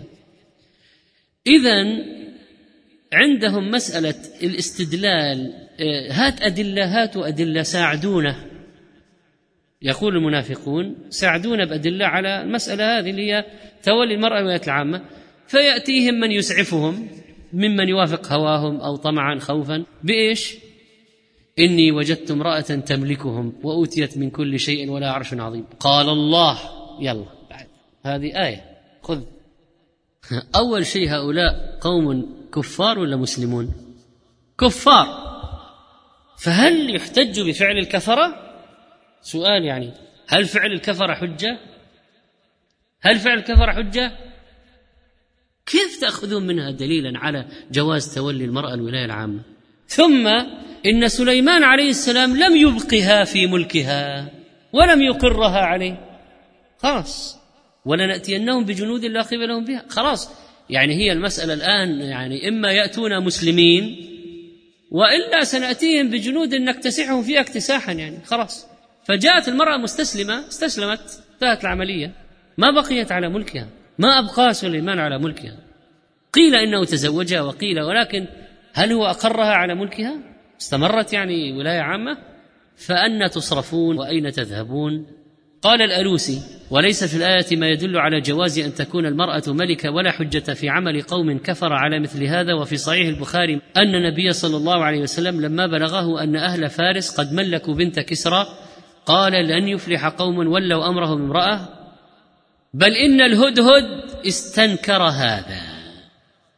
إذن عندهم مسألة الاستدلال، هات أدلة، هاتوا أدلة، ساعدونا، يقول المنافقون ساعدونا بأدلة على المسألة هذه اللي هي تولي المرأة الولايات العامة. فيأتيهم من يسعفهم ممن يوافق هواهم أو طمعا خوفا بإيش؟ إني وجدت امرأة تملكهم وأوتيت من كل شيء ولا عرش عظيم. قال الله، يلا بعد هذه آية خذ. أول شيء هؤلاء قوم كفار ولا مسلمون؟ كفار. فهل يحتج بفعل الكفرة؟ سؤال، يعني هل فعل الكفرة حجة؟ هل فعل الكفرة حجة؟ كيف تأخذون منها دليلا على جواز تولي المرأة الولاية العامة؟ ثم إن سليمان عليه السلام لم يبقها في ملكها ولم يقرها عليه، خلاص، ولنأتينهم بجنود لا قبل لهم بها، خلاص. يعني هي المسألة الآن يعني إما يأتون مسلمين وإلا سنأتيهم بجنود نكتسحهم فيها اكتساحا، يعني خلاص. فجاءت المرأة مستسلمة، استسلمت، انتهت العملية، ما بقيت على ملكها، ما أبقى سليمان على ملكها. قيل إنه تزوجها وقيل، ولكن هل هو أقرها على ملكها؟ استمرت يعني ولاية عامة؟ فأين تصرفون وأين تذهبون؟ قال الألوسي: وليس في الآية ما يدل على جواز أن تكون المرأة ملكة ولا حجة في عمل قوم كفر على مثل هذا. وفي صحيح البخاري أن النبي صلى الله عليه وسلم لما بلغه أن أهل فارس قد ملكوا بنت كسرى قال: لن يفلح قوم ولوا أمرهم امرأة، بل إن الهدهد استنكر هذا.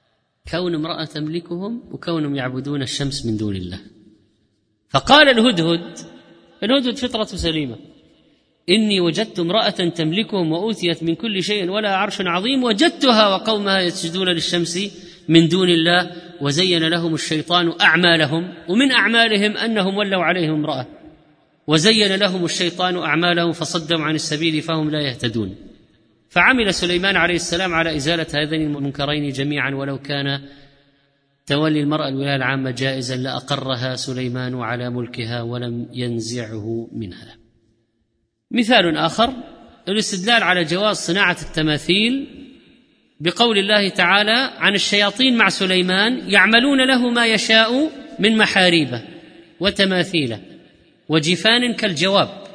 كون امرأة تملكهم وكونهم يعبدون الشمس من دون الله. فقال الهدهد، الهدهد فطرة سليمة، إني وجدت امرأة تملكهم وأوتيت من كل شيء ولها عرش عظيم وجدتها وقومها يسجدون للشمس من دون الله وزين لهم الشيطان أعمالهم، ومن أعمالهم أنهم ولوا عليهم امرأة، وزين لهم الشيطان أعمالهم فصدهم عن السبيل فهم لا يهتدون. فعمل سليمان عليه السلام على إزالة هذين المنكرين جميعا، ولو كان تولي المرأة الولاية العامة جائزا لأقرها سليمان على ملكها ولم ينزعه منها. مثال آخر الاستدلال على جواز صناعة التماثيل بقول الله تعالى عن الشياطين مع سليمان يعملون له ما يشاء من محاريب وتماثيل وجفان كالجواب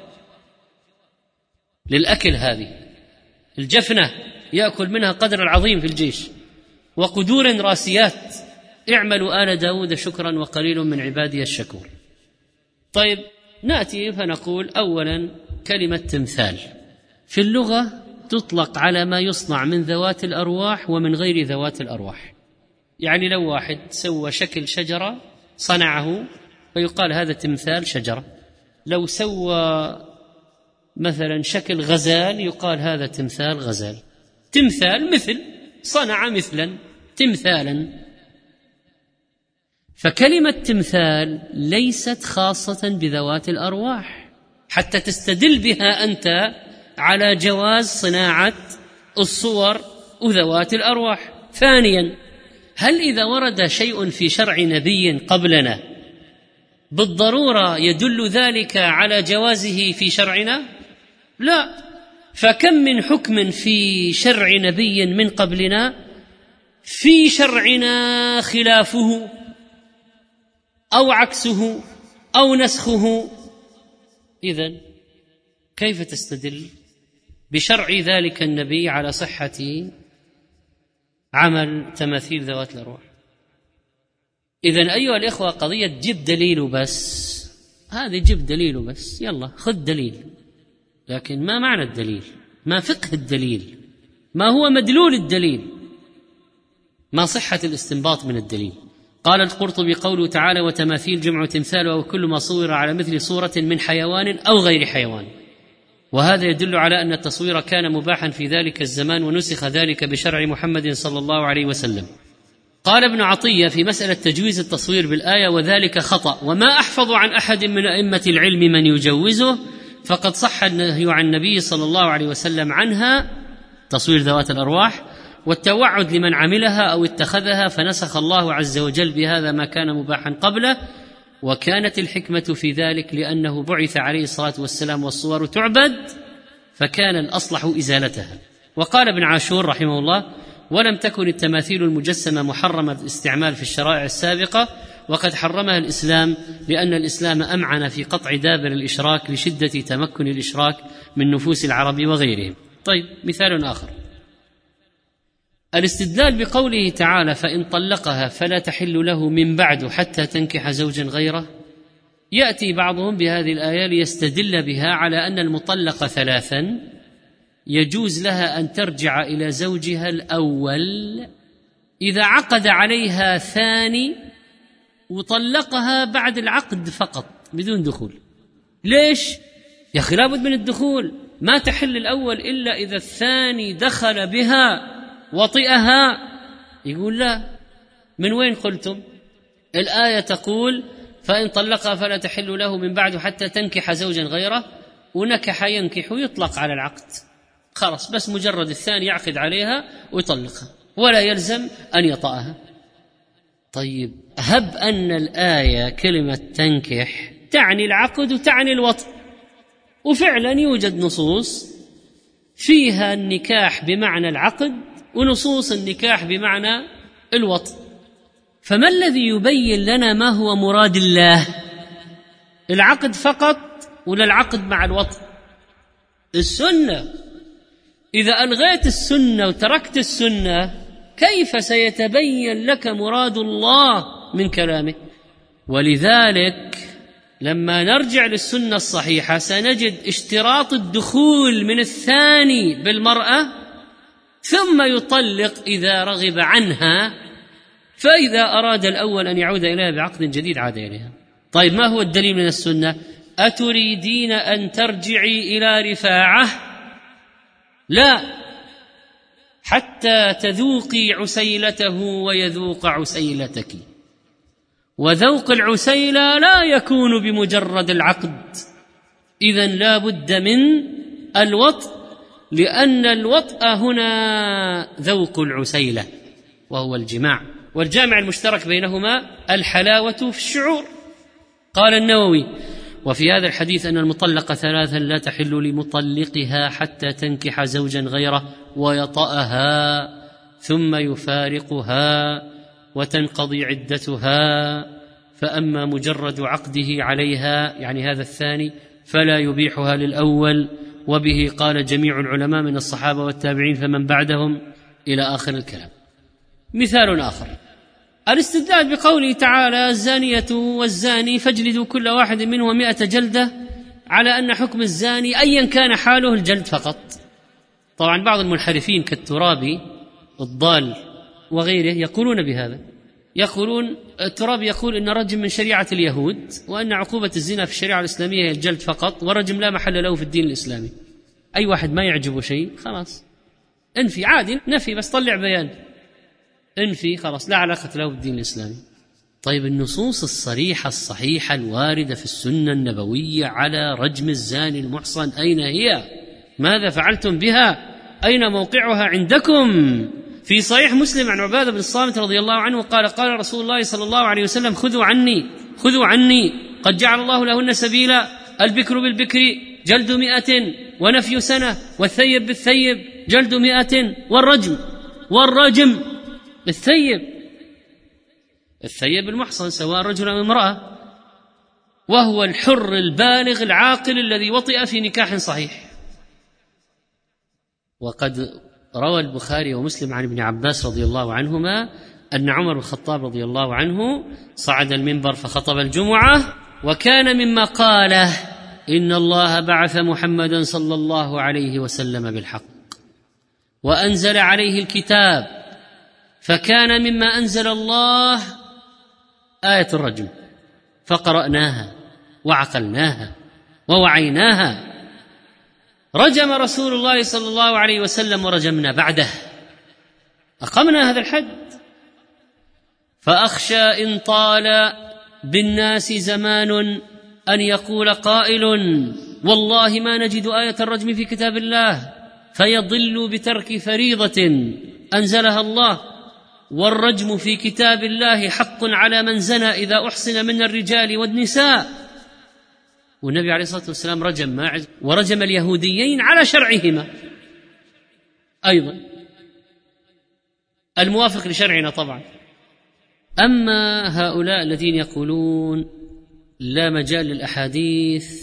للأكل، هذه الجفنة يأكل منها قدر العظيم في الجيش، وقدور راسيات اعملوا آل داود شكرا وقليل من عبادي الشكور. طيب نأتي فنقول أولا كلمة تمثال في اللغة تطلق على ما يصنع من ذوات الأرواح ومن غير ذوات الأرواح. يعني لو واحد سوى شكل شجرة صنعه فيقال هذا تمثال شجرة، لو سوى مثلا شكل غزال يقال هذا تمثال غزال. تمثال مثل، صنع مثلا تمثالا. فكلمة تمثال ليست خاصة بذوات الأرواح حتى تستدل بها أنت على جواز صناعة الصور وذوات الأرواح. ثانيا، هل إذا ورد شيء في شرع نبي قبلنا بالضرورة يدل ذلك على جوازه في شرعنا؟ لا. فكم من حكم في شرع نبي من قبلنا في شرعنا خلافه أو عكسه أو نسخه. إذن كيف تستدل بشرع ذلك النبي على صحة عمل تماثيل ذوات الأرواح؟ إذن أيها الإخوة قضية جيب دليل بس، هذه جيب دليل بس، يلا خذ دليل، لكن ما معنى الدليل؟ ما فقه الدليل؟ ما هو مدلول الدليل؟ ما صحة الاستنباط من الدليل؟ قال القرطبي قوله تعالى وتماثيل جمع تمثال وكل ما صور على مثل صورة من حيوان أو غير حيوان، وهذا يدل على أن التصوير كان مباحا في ذلك الزمان ونسخ ذلك بشرع محمد صلى الله عليه وسلم. قال ابن عطية في مسألة تجويز التصوير بالآية وذلك خطأ، وما أحفظ عن أحد من أئمة العلم من يجوزه، فقد صح النهي عن النبي صلى الله عليه وسلم عنها تصوير ذوات الأرواح والتوعد لمن عملها أو اتخذها، فنسخ الله عز وجل بهذا ما كان مباحا قبله، وكانت الحكمة في ذلك لأنه بعث عليه الصلاة والسلام والصور تعبد فكان الأصلح إزالتها. وقال ابن عاشور رحمه الله ولم تكن التماثيل المجسمة محرمة الاستعمال في الشرائع السابقة، وقد حرمها الإسلام لأن الإسلام أمعن في قطع دابر الإشراك لشدة تمكن الإشراك من نفوس العرب وغيرهم. طيب مثال آخر الاستدلال بقوله تعالى فإن طلقها فلا تحل له من بعد حتى تنكح زوجا غيره. يأتي بعضهم بهذه الآية ليستدل بها على أن المطلقة ثلاثا يجوز لها أن ترجع إلى زوجها الأول إذا عقد عليها ثاني وطلقها بعد العقد فقط بدون دخول. ليش؟ يا أخي لابد من الدخول، ما تحل الأول إلا إذا الثاني دخل بها وطئها. يقول لا، من وين قلتم؟ الآية تقول فإن طلقها فلا تحل له من بعد حتى تنكح زوجا غيره، ونكح ينكح ويطلق على العقد، خلاص بس مجرد الثاني يعقد عليها ويطلقها ولا يلزم أن يطأها. طيب هب أن الآية كلمة تنكح تعني العقد وتعني الوطء، وفعلا يوجد نصوص فيها النكاح بمعنى العقد ونصوص النكاح بمعنى الوطء، فما الذي يبين لنا ما هو مراد الله؟ العقد فقط ولا العقد مع الوطء؟ السنة. إذا ألغيت السنة وتركت السنة كيف سيتبين لك مراد الله من كلامه؟ ولذلك لما نرجع للسنة الصحيحة سنجد اشتراط الدخول من الثاني بالمرأة ثم يطلق إذا رغب عنها فإذا أراد الأول أن يعود إليها بعقد جديد عاد إليها. طيب ما هو الدليل من السنة؟ أتريدين أن ترجعي إلى رفاعة؟ لا، حتى تذوقي عسيلته ويذوق عسيلتك، وذوق العسيلة لا يكون بمجرد العقد، إذن لا بد من الوطء، لأن الوطء هنا ذوق العسيلة وهو الجماع، والجامع المشترك بينهما الحلاوة في الشعور. قال النووي: وفي هذا الحديث أن المطلقة ثلاثا لا تحل لمطلقها حتى تنكح زوجا غيره ويطأها ثم يفارقها وتنقضي عدتها، فأما مجرد عقده عليها يعني هذا الثاني فلا يبيحها للأول، وبه قال جميع العلماء من الصحابة والتابعين فمن بعدهم إلى آخر الكلام. مثال آخر: الاستدلال بقوله تعالى: الزانية والزاني فاجلدوا كل واحد منهما مئة جلدة، على أن حكم الزاني أيا كان حاله الجلد فقط. طبعا بعض المنحرفين كالترابي الضال وغيره يقولون بهذا، يقولون الترابي يقول إن الرجم من شريعة اليهود، وأن عقوبة الزنا في الشريعة الإسلامية هي الجلد فقط، والرجم لا محل له في الدين الإسلامي. أي واحد ما يعجبه شيء خلاص انفي، عادي نفي، بس طلع بيان انفي خلاص، لا علاقة له بالدين الإسلامي. طيب النصوص الصريحة الصحيحة الواردة في السنة النبوية على رجم الزاني المحصن أين هي؟ ماذا فعلتم بها؟ أين موقعها عندكم؟ في صحيح مسلم عن عبادة بن الصامت رضي الله عنه قال: قال رسول الله صلى الله عليه وسلم: خذوا عني خذوا عني قد جعل الله لهن سبيلا، البكر بالبكر جلد مئة ونفي سنة، والثيب بالثيب جلد مئة، والرجم والرجم بالثيب، الثيب المحصن سواء رجل أو امرأة، وهو الحر البالغ العاقل الذي وطئ في نكاح صحيح. وقد روى البخاري ومسلم عن ابن عباس رضي الله عنهما أن عمر بن الخطاب رضي الله عنه صعد المنبر فخطب الجمعة، وكان مما قاله: إن الله بعث محمدا صلى الله عليه وسلم بالحق وأنزل عليه الكتاب، فكان مما أنزل الله آية الرجم، فقرأناها وعقلناها ووعيناها، رجم رسول الله صلى الله عليه وسلم ورجمنا بعده، أقمنا هذا الحد. فأخشى إن طال بالناس زمان أن يقول قائل: والله ما نجد آية الرجم في كتاب الله، فيضل بترك فريضة أنزلها الله، والرجم في كتاب الله حق على من زنى إذا أحصن من الرجال والنساء. والنبي عليه الصلاة والسلام رجم ماعز ورجم اليهوديين على شرعهما أيضا الموافق لشرعنا طبعا. أما هؤلاء الذين يقولون لا مجال للأحاديث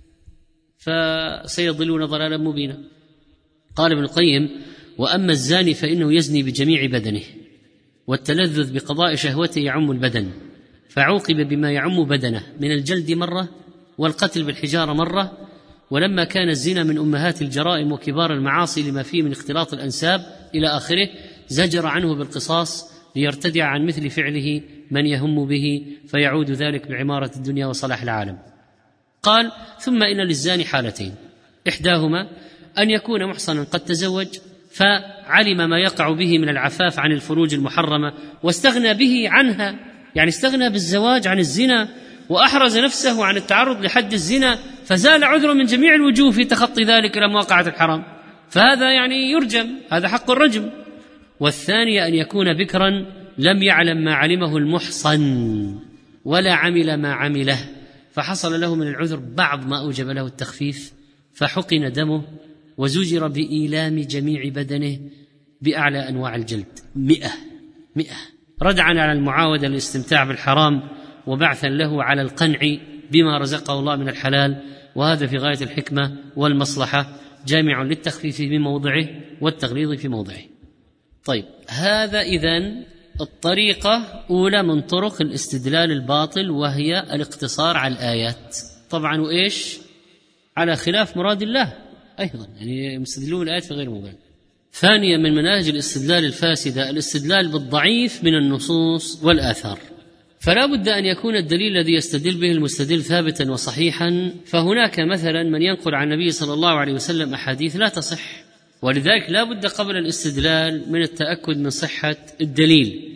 فسيضلون ضلالا مبينا. قال ابن القيم: وأما الزاني فإنه يزني بجميع بدنه، والتلذذ بقضاء شهوته يعم البدن، فعوقب بما يعم بدنه من الجلد مرة والقتل بالحجارة مرة. ولما كان الزنا من أمهات الجرائم وكبار المعاصي لما فيه من اختلاط الأنساب إلى آخره، زجر عنه بالقصاص ليرتدع عن مثل فعله من يهم به، فيعود ذلك بعمارة الدنيا وصلاح العالم. قال: ثم إن للزاني حالتين: إحداهما أن يكون محصنا قد تزوج فعلم ما يقع به من العفاف عن الفروج المحرمة واستغنى به عنها، يعني استغنى بالزواج عن الزنا وأحرز نفسه عن التعرض لحد الزنا، فزال عذر من جميع الوجوه في تخطي ذلك إلى مواقعة الحرام، فهذا يعني يرجم، هذا حق الرجم. والثانية أن يكون بكرا لم يعلم ما علمه المحصن ولا عمل ما عمله، فحصل له من العذر بعض ما أوجب له التخفيف، فحقن دمه وزجر بإيلام جميع بدنه بأعلى أنواع الجلد مئة مئة ردعا على المعاودة للاستمتاع بالحرام، وبعثا له على القنع بما رزقه الله من الحلال، وهذا في غاية الحكمة والمصلحة، جامع للتخفيف في موضعه والتغليظ في موضعه. طيب، هذا إذن الطريقة أولى من طرق الاستدلال الباطل، وهي الاقتصار على الآيات. طبعا وإيش؟ على خلاف مراد الله أيضا، يعني يستدلون الآيات في غير مبالغ. ثانيا من مناهج الاستدلال الفاسدة الاستدلال بالضعيف من النصوص والآثار، فلا بد أن يكون الدليل الذي يستدل به المستدل ثابتا وصحيحا. فهناك مثلا من ينقل عن النبي صلى الله عليه وسلم أحاديث لا تصح، ولذلك لا بد قبل الاستدلال من التأكد من صحة الدليل.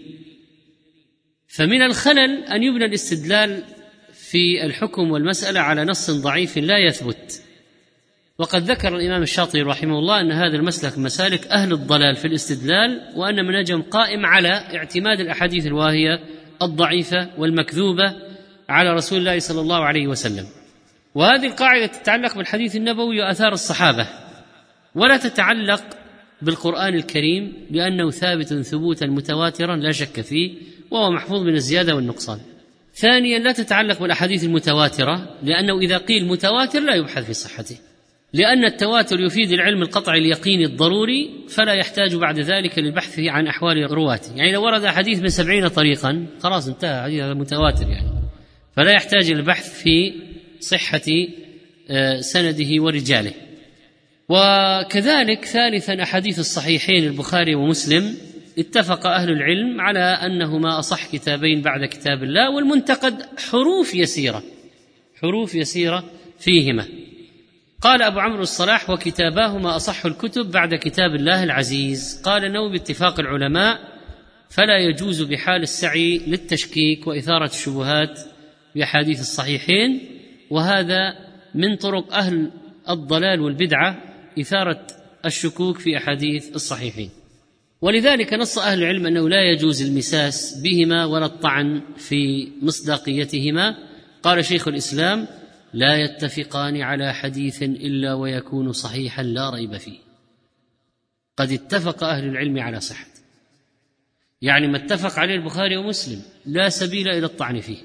فمن الخلل أن يبنى الاستدلال في الحكم والمسألة على نص ضعيف لا يثبت، وقد ذكر الإمام الشاطبي رحمه الله أن هذا المسلك مسالك أهل الضلال في الاستدلال، وأن منهجهم قائم على اعتماد الأحاديث الواهية الضعيفة والمكذوبة على رسول الله صلى الله عليه وسلم. وهذه القاعدة تتعلق بالحديث النبوي وآثار الصحابة، ولا تتعلق بالقرآن الكريم، لأنه ثابت ثبوتا متواترا لا شك فيه، وهو محفوظ من الزيادة والنقصان. ثانيا لا تتعلق بالأحاديث المتواترة، لأنه إذا قيل متواتر لا يبحث في صحته، لأن التواتر يفيد العلم القطعي اليقيني الضروري، فلا يحتاج بعد ذلك للبحث عن أحوال رواته. يعني لو ورد حديث من سبعين طريقا خلاص انتهى، حديث هذا متواتر يعني، فلا يحتاج للبحث في صحة سنده ورجاله. وكذلك ثالثا أحاديث الصحيحين البخاري ومسلم اتفق أهل العلم على أنهما أصح كتابين بعد كتاب الله، والمنتقد حروف يسيرة حروف يسيرة فيهما. قال أبو عمرو الصلاح: وكتاباهما أصح الكتب بعد كتاب الله العزيز. قال النووي: باتفاق العلماء فلا يجوز بحال السعي للتشكيك وإثارة الشبهات بأحاديث الصحيحين، وهذا من طرق أهل الضلال والبدعة إثارة الشكوك في أحاديث الصحيحين. ولذلك نص أهل العلم أنه لا يجوز المساس بهما ولا الطعن في مصداقيتهما. قال شيخ الإسلام: لا يتفقان على حديث إلا ويكون صحيحا لا ريب فيه. قد اتفق أهل العلم على صحته، يعني ما اتفق عليه البخاري ومسلم لا سبيل إلى الطعن فيه.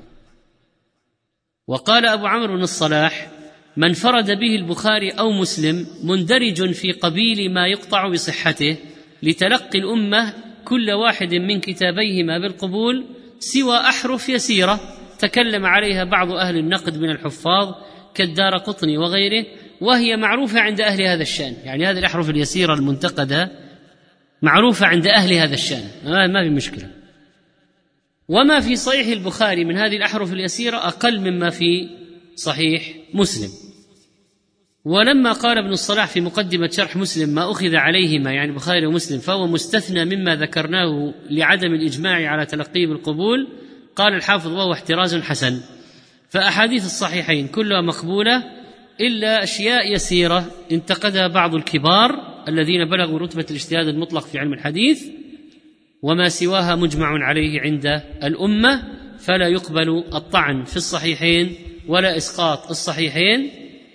وقال أبو عمرو الصلاح: من فرد به البخاري أو مسلم مندرج في قبيل ما يقطع بصحته لتلقي الأمة كل واحد من كتابيهما بالقبول، سوى أحرف يسيرة تكلم عليها بعض أهل النقد من الحفاظ كالدارقطني وغيره، وهي معروفة عند أهل هذا الشأن. يعني هذه الأحرف اليسيرة المنتقدة معروفة عند أهل هذا الشأن، ما في مشكلة. وما في صحيح البخاري من هذه الأحرف اليسيرة أقل مما في صحيح مسلم. ولما قال ابن الصلاح في مقدمة شرح مسلم: ما أخذ عليهما، يعني البخاري ومسلم، فهو مستثنى مما ذكرناه لعدم الإجماع على تلقيه بالقبول، قال الحافظ: وهو احتراز حسن. فأحاديث الصحيحين كلها مقبولة إلا أشياء يسيرة انتقدها بعض الكبار الذين بلغوا رتبة الاجتهاد المطلق في علم الحديث، وما سواها مجمع عليه عند الأمة، فلا يقبل الطعن في الصحيحين ولا إسقاط الصحيحين.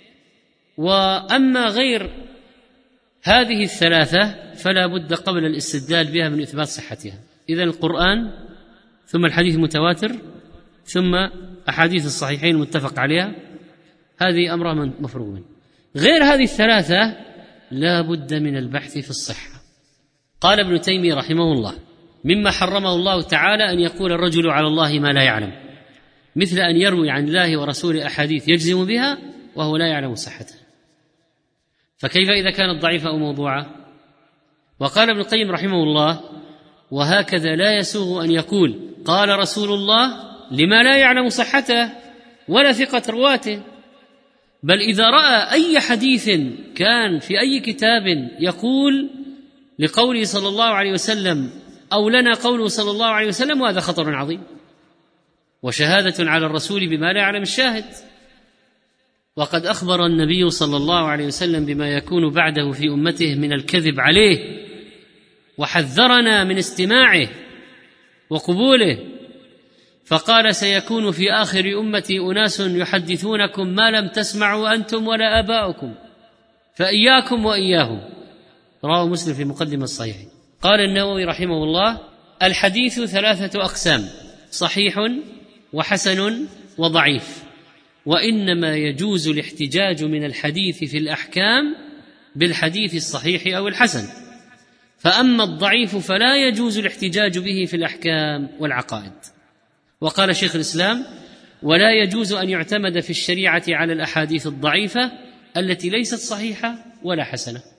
وأما غير هذه الثلاثة فلا بد قبل الاستدلال بها من إثبات صحتها. إذن القرآن، ثم الحديث المتواتر، ثم أحاديث الصحيحين المتفق عليها، هذه أمرها مفروغ منه. غير هذه الثلاثة لا بد من البحث في الصحة. قال ابن تيمية رحمه الله: مما حرمه الله تعالى أن يقول الرجل على الله ما لا يعلم، مثل أن يروي عن الله ورسوله أحاديث يجزم بها وهو لا يعلم صحتها، فكيف إذا كانت ضعيفة أو موضوعة؟ وقال ابن القيم رحمه الله: وهكذا لا يسوغ أن يقول قال رسول الله لما لا يعلم صحته ولا ثقة رواته، بل إذا رأى أي حديث كان في أي كتاب يقول لقوله صلى الله عليه وسلم أو لنا قوله صلى الله عليه وسلم، وهذا خطر عظيم وشهادة على الرسول بما لا يعلم الشاهد. وقد أخبر النبي صلى الله عليه وسلم بما يكون بعده في أمته من الكذب عليه، وحذرنا من استماعه وقبوله، فقال: سيكون في آخر أمتي أناس يحدثونكم ما لم تسمعوا أنتم ولا آباؤكم فإياكم وإياهم. رواه مسلم في مقدمة الصحيح. قال النووي رحمه الله: الحديث ثلاثة أقسام: صحيح وحسن وضعيف، وإنما يجوز الاحتجاج من الحديث في الأحكام بالحديث الصحيح أو الحسن، فأما الضعيف فلا يجوز الاحتجاج به في الأحكام والعقائد. وقال شيخ الإسلام: ولا يجوز أن يعتمد في الشريعة على الأحاديث الضعيفة التي ليست صحيحة ولا حسنة.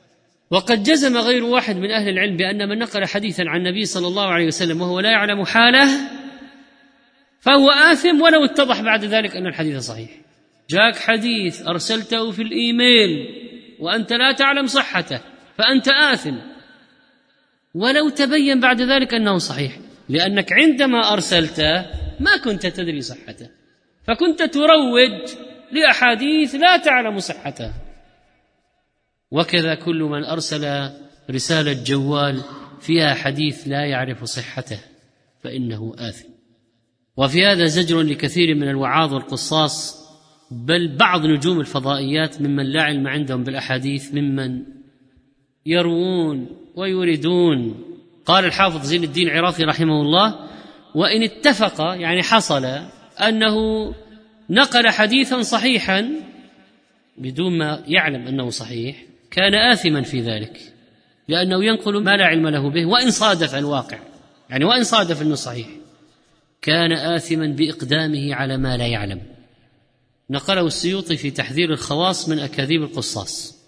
وقد جزم غير واحد من أهل العلم بأن من نقل حديثا عن النبي صلى الله عليه وسلم وهو لا يعلم حاله فهو آثم ولو اتضح بعد ذلك أن الحديث صحيح. جاك حديث أرسلته في الإيميل وأنت لا تعلم صحته فأنت آثم ولو تبين بعد ذلك أنه صحيح، لأنك عندما أرسلته ما كنت تدري صحته، فكنت تروج لأحاديث لا تعلم صحتها. وكذا كل من أرسل رسالة جوال فيها حديث لا يعرف صحته فإنه آثم. وفي هذا زجر لكثير من الوعاظ والقصاص، بل بعض نجوم الفضائيات ممن لا علم عندهم بالأحاديث، ممن يروون ويوردون. قال الحافظ زين الدين العراقي رحمه الله: وإن اتفق، يعني حصل أنه نقل حديثا صحيحا بدون ما يعلم أنه صحيح، كان آثما في ذلك، لأنه ينقل ما لا علم له به، وإن صادف الواقع، يعني وإن صادف أنه صحيح كان آثما بإقدامه على ما لا يعلم. نقله السيوطي في تحذير الخواص من أكاذيب القصاص.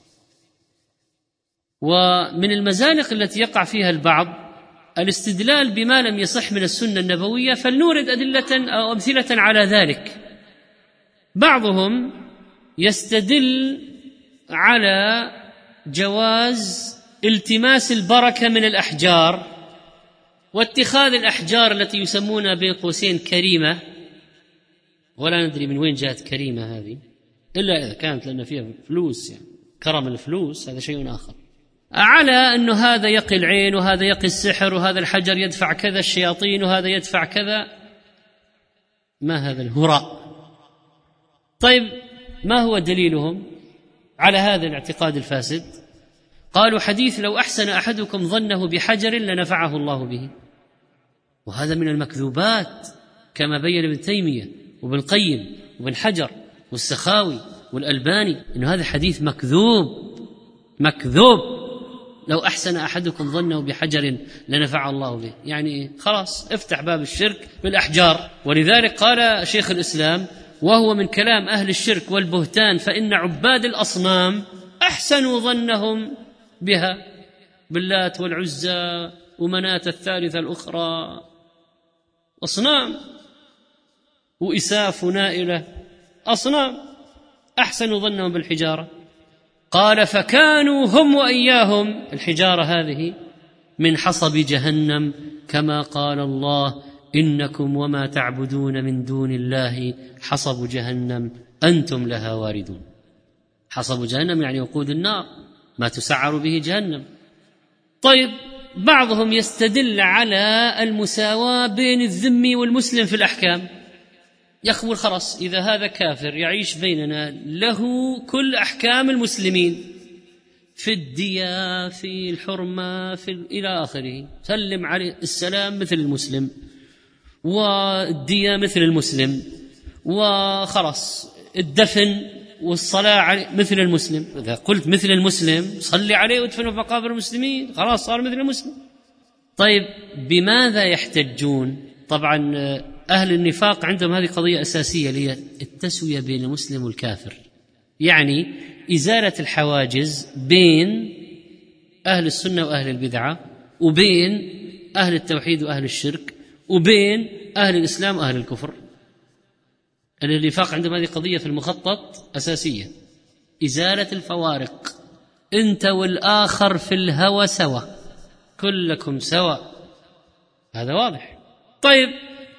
ومن المزالق التي يقع فيها البعض الاستدلال بما لم يصح من السنة النبوية، فلنورد أدلة أو أمثلة على ذلك. بعضهم يستدل على جواز التماس البركة من الأحجار واتخاذ الأحجار التي يسمونها بين قوسين كريمة، ولا ندري من وين جاءت كريمة هذه إلا إذا كانت لأن فيها فلوس، يعني كرم الفلوس هذا شيء آخر، على أنه هذا يقي العين وهذا يقي السحر وهذا الحجر يدفع كذا الشياطين وهذا يدفع كذا. ما هذا الهراء؟ طيب ما هو دليلهم على هذا الاعتقاد الفاسد؟ قالوا: حديث لو أحسن أحدكم ظنه بحجر لنفعه الله به. وهذا من المكذوبات كما بين ابن تيمية وابن القيم وابن حجر والسخاوي والألباني، إن هذا حديث مكذوب مكذوب. لو أحسن أحدكم ظنه بحجر لنفع الله به، يعني خلاص افتح باب الشرك بالأحجار. ولذلك قال شيخ الإسلام: وهو من كلام أهل الشرك والبهتان، فإن عباد الأصنام أحسنوا ظنهم بها، باللات والعزى ومناة الثالثة الأخرى، أصنام، وإساف ونائلة، أصنام، أحسنوا ظنهم بالحجارة. قال: فكانوا هم وإياهم، الحجارة هذه، من حصب جهنم، كما قال الله: إنكم وما تعبدون من دون الله حصب جهنم أنتم لها واردون. حصب جهنم يعني وقود النار، ما تسعر به جهنم. طيب بعضهم يستدل على المساواة بين الذمي والمسلم في الأحكام، يقول خلاص إذا هذا كافر يعيش بيننا له كل أحكام المسلمين في الدية، في الحرمة، في إلى آخره، سلم عليه السلام مثل المسلم، والدية مثل المسلم، وخلاص الدفن والصلاة عليه مثل المسلم. إذا قلت مثل المسلم صلي عليه وادفنه في مقابر المسلمين، خلاص صار مثل المسلم. طيب بماذا يحتجون؟ طبعا أهل النفاق عندهم هذه قضية أساسية، اللي هي التسوية بين المسلم والكافر، يعني إزالة الحواجز بين أهل السنة وأهل البدعة، وبين أهل التوحيد وأهل الشرك، وبين أهل الإسلام وأهل الكفر. النفاق عندهم هذه قضية في المخطط أساسية، إزالة الفوارق. أنت والآخر في الهوى سوا، كلكم سوا، هذا واضح. طيب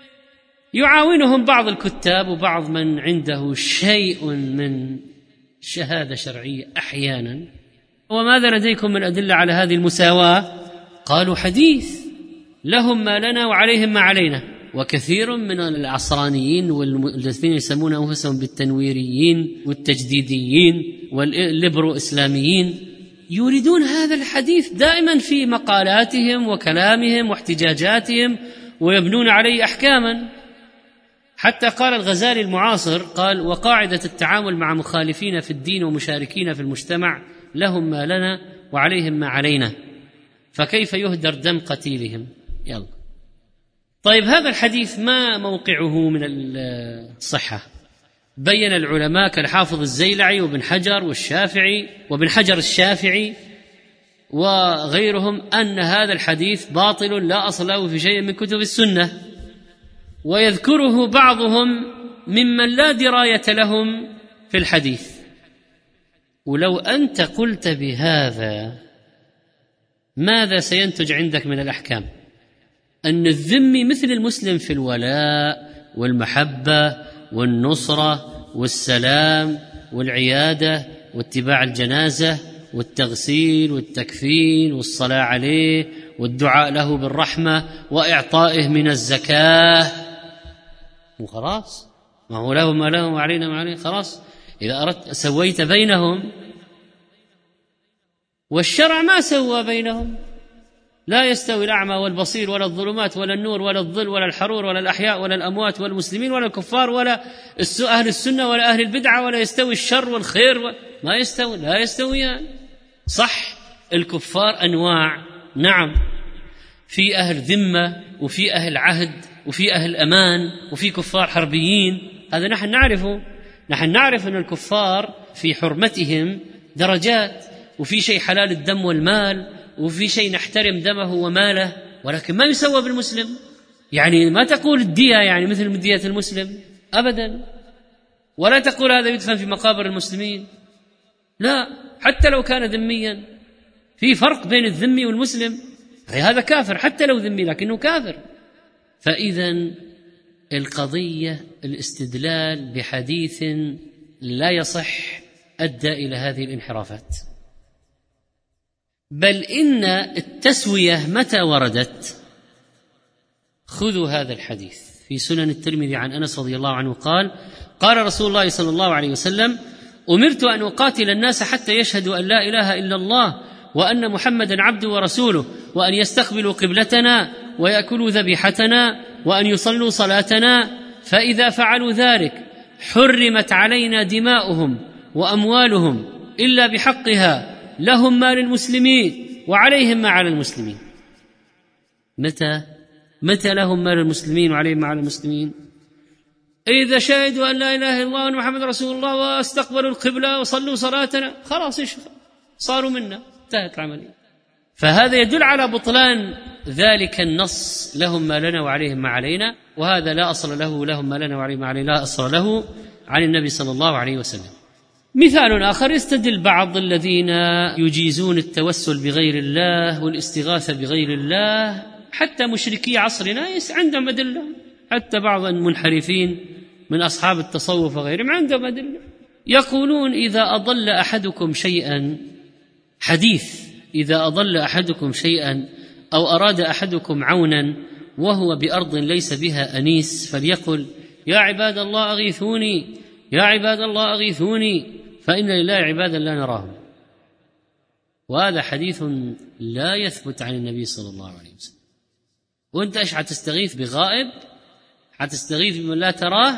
يعاونهم بعض الكتاب وبعض من عنده شيء من شهادة شرعية أحيانا. وماذا لديكم من أدلة على هذه المساواة؟ قالوا: حديث لهم ما لنا وعليهم ما علينا. وكثير من العصرانيين والذين يسمون أنفسهم بالتنويريين والتجديديين والليبرو إسلاميين يريدون هذا الحديث دائما في مقالاتهم وكلامهم واحتجاجاتهم، ويبنون عليه أحكاما. حتى قال الغزالي المعاصر، قال: وقاعدة التعامل مع مخالفين في الدين ومشاركين في المجتمع لهم ما لنا وعليهم ما علينا، فكيف يهدر دم قتيلهم؟ يلا. طيب هذا الحديث ما موقعه من الصحة؟ بين العلماء كالحافظ الزيلعي وابن حجر والشافعي وابن حجر الشافعي وغيرهم أن هذا الحديث باطل لا أصل له في شيء من كتب السنة، ويذكره بعضهم ممن لا دراية لهم في الحديث. ولو أنت قلت بهذا ماذا سينتج عندك من الأحكام؟ أن الذمي مثل المسلم في الولاء والمحبة والنصرة والسلام والعيادة واتباع الجنازة والتغسيل والتكفين والصلاة عليه والدعاء له بالرحمة وإعطائه من الزكاة، وخلاص ما هو له ما له وعلينا ما عليه، خلاص إذا أردت سويت بينهم. والشرع ما سوى بينهم، لا يستوي الأعمى والبصير ولا الظلمات ولا النور ولا الظل ولا الحرور ولا الأحياء ولا الأموات والمسلمين ولا الكفار ولا أهل السنة ولا أهل البدعة، ولا يستوي الشر والخير و... ما يستوي، لا يستويان. صح الكفار أنواع، نعم، في أهل ذمة وفي أهل عهد وفي أهل أمان وفي كفار حربيين، هذا نحن نعرفه. نحن نعرف أن الكفار في حرمتهم درجات، وفي شيء حلال الدم والمال، وفي شيء نحترم دمه وماله، ولكن ما يسوى بالمسلم. يعني ما تقول الدية يعني مثل دية المسلم أبدا، ولا تقول هذا يدفن في مقابر المسلمين، لا، حتى لو كان ذميا. في فرق بين الذمي والمسلم، هذا كافر حتى لو ذمي لكنه كافر. فإذا القضية الاستدلال بحديث لا يصح أدى إلى هذه الانحرافات. بل إن التسوية متى وردت؟ خذوا هذا الحديث في سنن الترمذي عن أنس رضي الله عنه قال: قال رسول الله صلى الله عليه وسلم: أمرت أن أقاتل الناس حتى يشهدوا أن لا إله إلا الله وأن محمدا عبده ورسوله، وأن يستقبلوا قبلتنا ويأكلوا ذبيحتنا وأن يصلوا صلاتنا، فإذا فعلوا ذلك حرمت علينا دماؤهم وأموالهم إلا بحقها، لهم ما للمسلمين وعليهم ما على المسلمين. متى متى لهم ما للمسلمين وعليهم ما على المسلمين؟ إذا شهدوا أن لا إله إلا الله وأن محمد رسول الله واستقبلوا القبلة وصلوا صلاتنا، خلاص صاروا منا، انتهت العملية. فهذا يدل على بطلان ذلك النص، لهم ما لنا وعليهم ما علينا، وهذا لا أصل له، لهم ما لنا وعليهم ما علينا، لا أصل له عن النبي صلى الله عليه وسلم. مثال آخر: يستدل بعض الذين يجيزون التوسل بغير الله والاستغاثة بغير الله، حتى مشركي عصرنا عندهم أدلة، حتى بعض المنحرفين من أصحاب التصوف وغيرهم عندهم أدلة. يقولون: إذا أضل أحدكم شيئا، حديث إذا أضل أحدكم شيئا أو أراد أحدكم عونا وهو بأرض ليس بها أنيس، فليقل: يا عباد الله أغيثوني، يا عباد الله أغيثوني، فإن لله عبادا لا نراهم. وهذا حديث لا يثبت عن النبي صلى الله عليه وسلم. وانت ايش حتستغيث بغائب؟ حتستغيث بمن لا تراه؟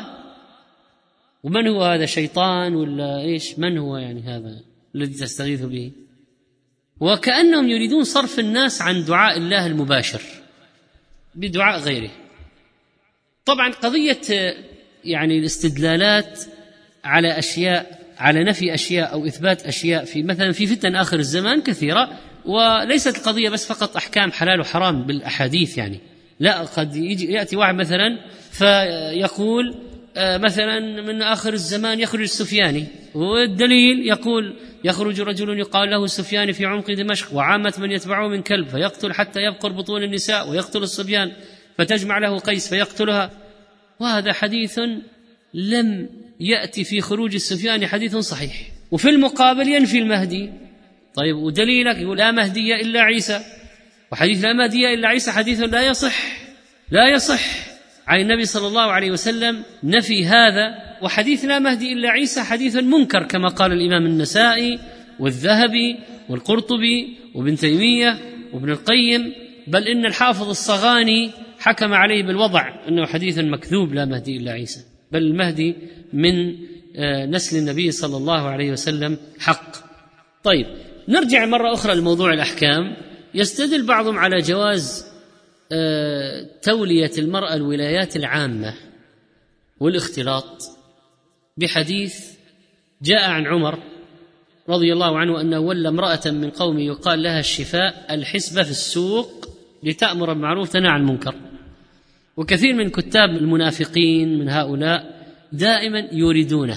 ومن هو هذا؟ شيطان ولا ايش؟ من هو يعني هذا الذي تستغيث به؟ وكأنهم يريدون صرف الناس عن دعاء الله المباشر بدعاء غيره. طبعا قضية يعني الاستدلالات على أشياء، على نفي أشياء أو إثبات أشياء في مثلا في فتن آخر الزمان كثيرة، وليست القضية بس فقط أحكام حلال وحرام بالأحاديث يعني، لا، قد يجي يأتي واحد مثلا فيقول مثلا من آخر الزمان يخرج السفياني، والدليل يقول يخرج رجل يقال له السفياني في عمق دمشق وعامة من يتبعه من كلب، فيقتل حتى يبقر بطون النساء ويقتل الصبيان، فتجمع له قيس فيقتلها. وهذا حديث لم يأتي في خروج السفياني حديث صحيح. وفي المقابل ينفي المهدي. طيب ودليلك؟ يقول لا مهدي إلا عيسى، وحديث لا مهدي إلا عيسى حديث لا يصح، لا يصح عن النبي صلى الله عليه وسلم نفي هذا. وحديث لا مهدي إلا عيسى حديث منكر كما قال الإمام النسائي والذهبي والقرطبي وابن تيمية وابن القيم، بل إن الحافظ الصغاني حكم عليه بالوضع أنه حديث مكذوب لا مهدي إلا عيسى، بل المهدي من نسل النبي صلى الله عليه وسلم حق. طيب نرجع مرة أخرى لموضوع الأحكام. يستدل بعضهم على جواز تولية المرأة الولايات العامة والاختلاط بحديث جاء عن عمر رضي الله عنه أنه ولى امرأة من قومه يقال لها الشفاء الحسبة في السوق لتأمر بالمعروف وتنهى عن المنكر. وكثير من كتاب المنافقين من هؤلاء دائما يريدونه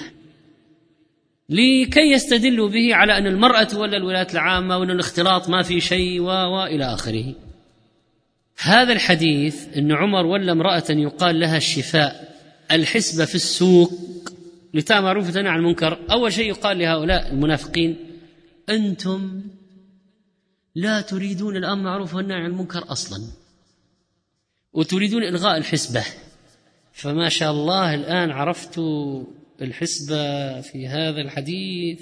لكي يستدلوا به على أن المرأة ولا الولايات العامة وأن الاختلاط ما في شيء وإلى آخره. هذا الحديث أن عمر ولى امرأة يقال لها الشفاء الحسبة في السوق لتأمر بالمعروف وتنهى عن المنكر، أول شيء يقال لهؤلاء المنافقين: أنتم لا تريدون الأمر بالمعروف والنهي عن المنكر أصلا، وتريدون إلغاء الحسبة. فما شاء الله الآن عرفتوا الحسبة في هذا الحديث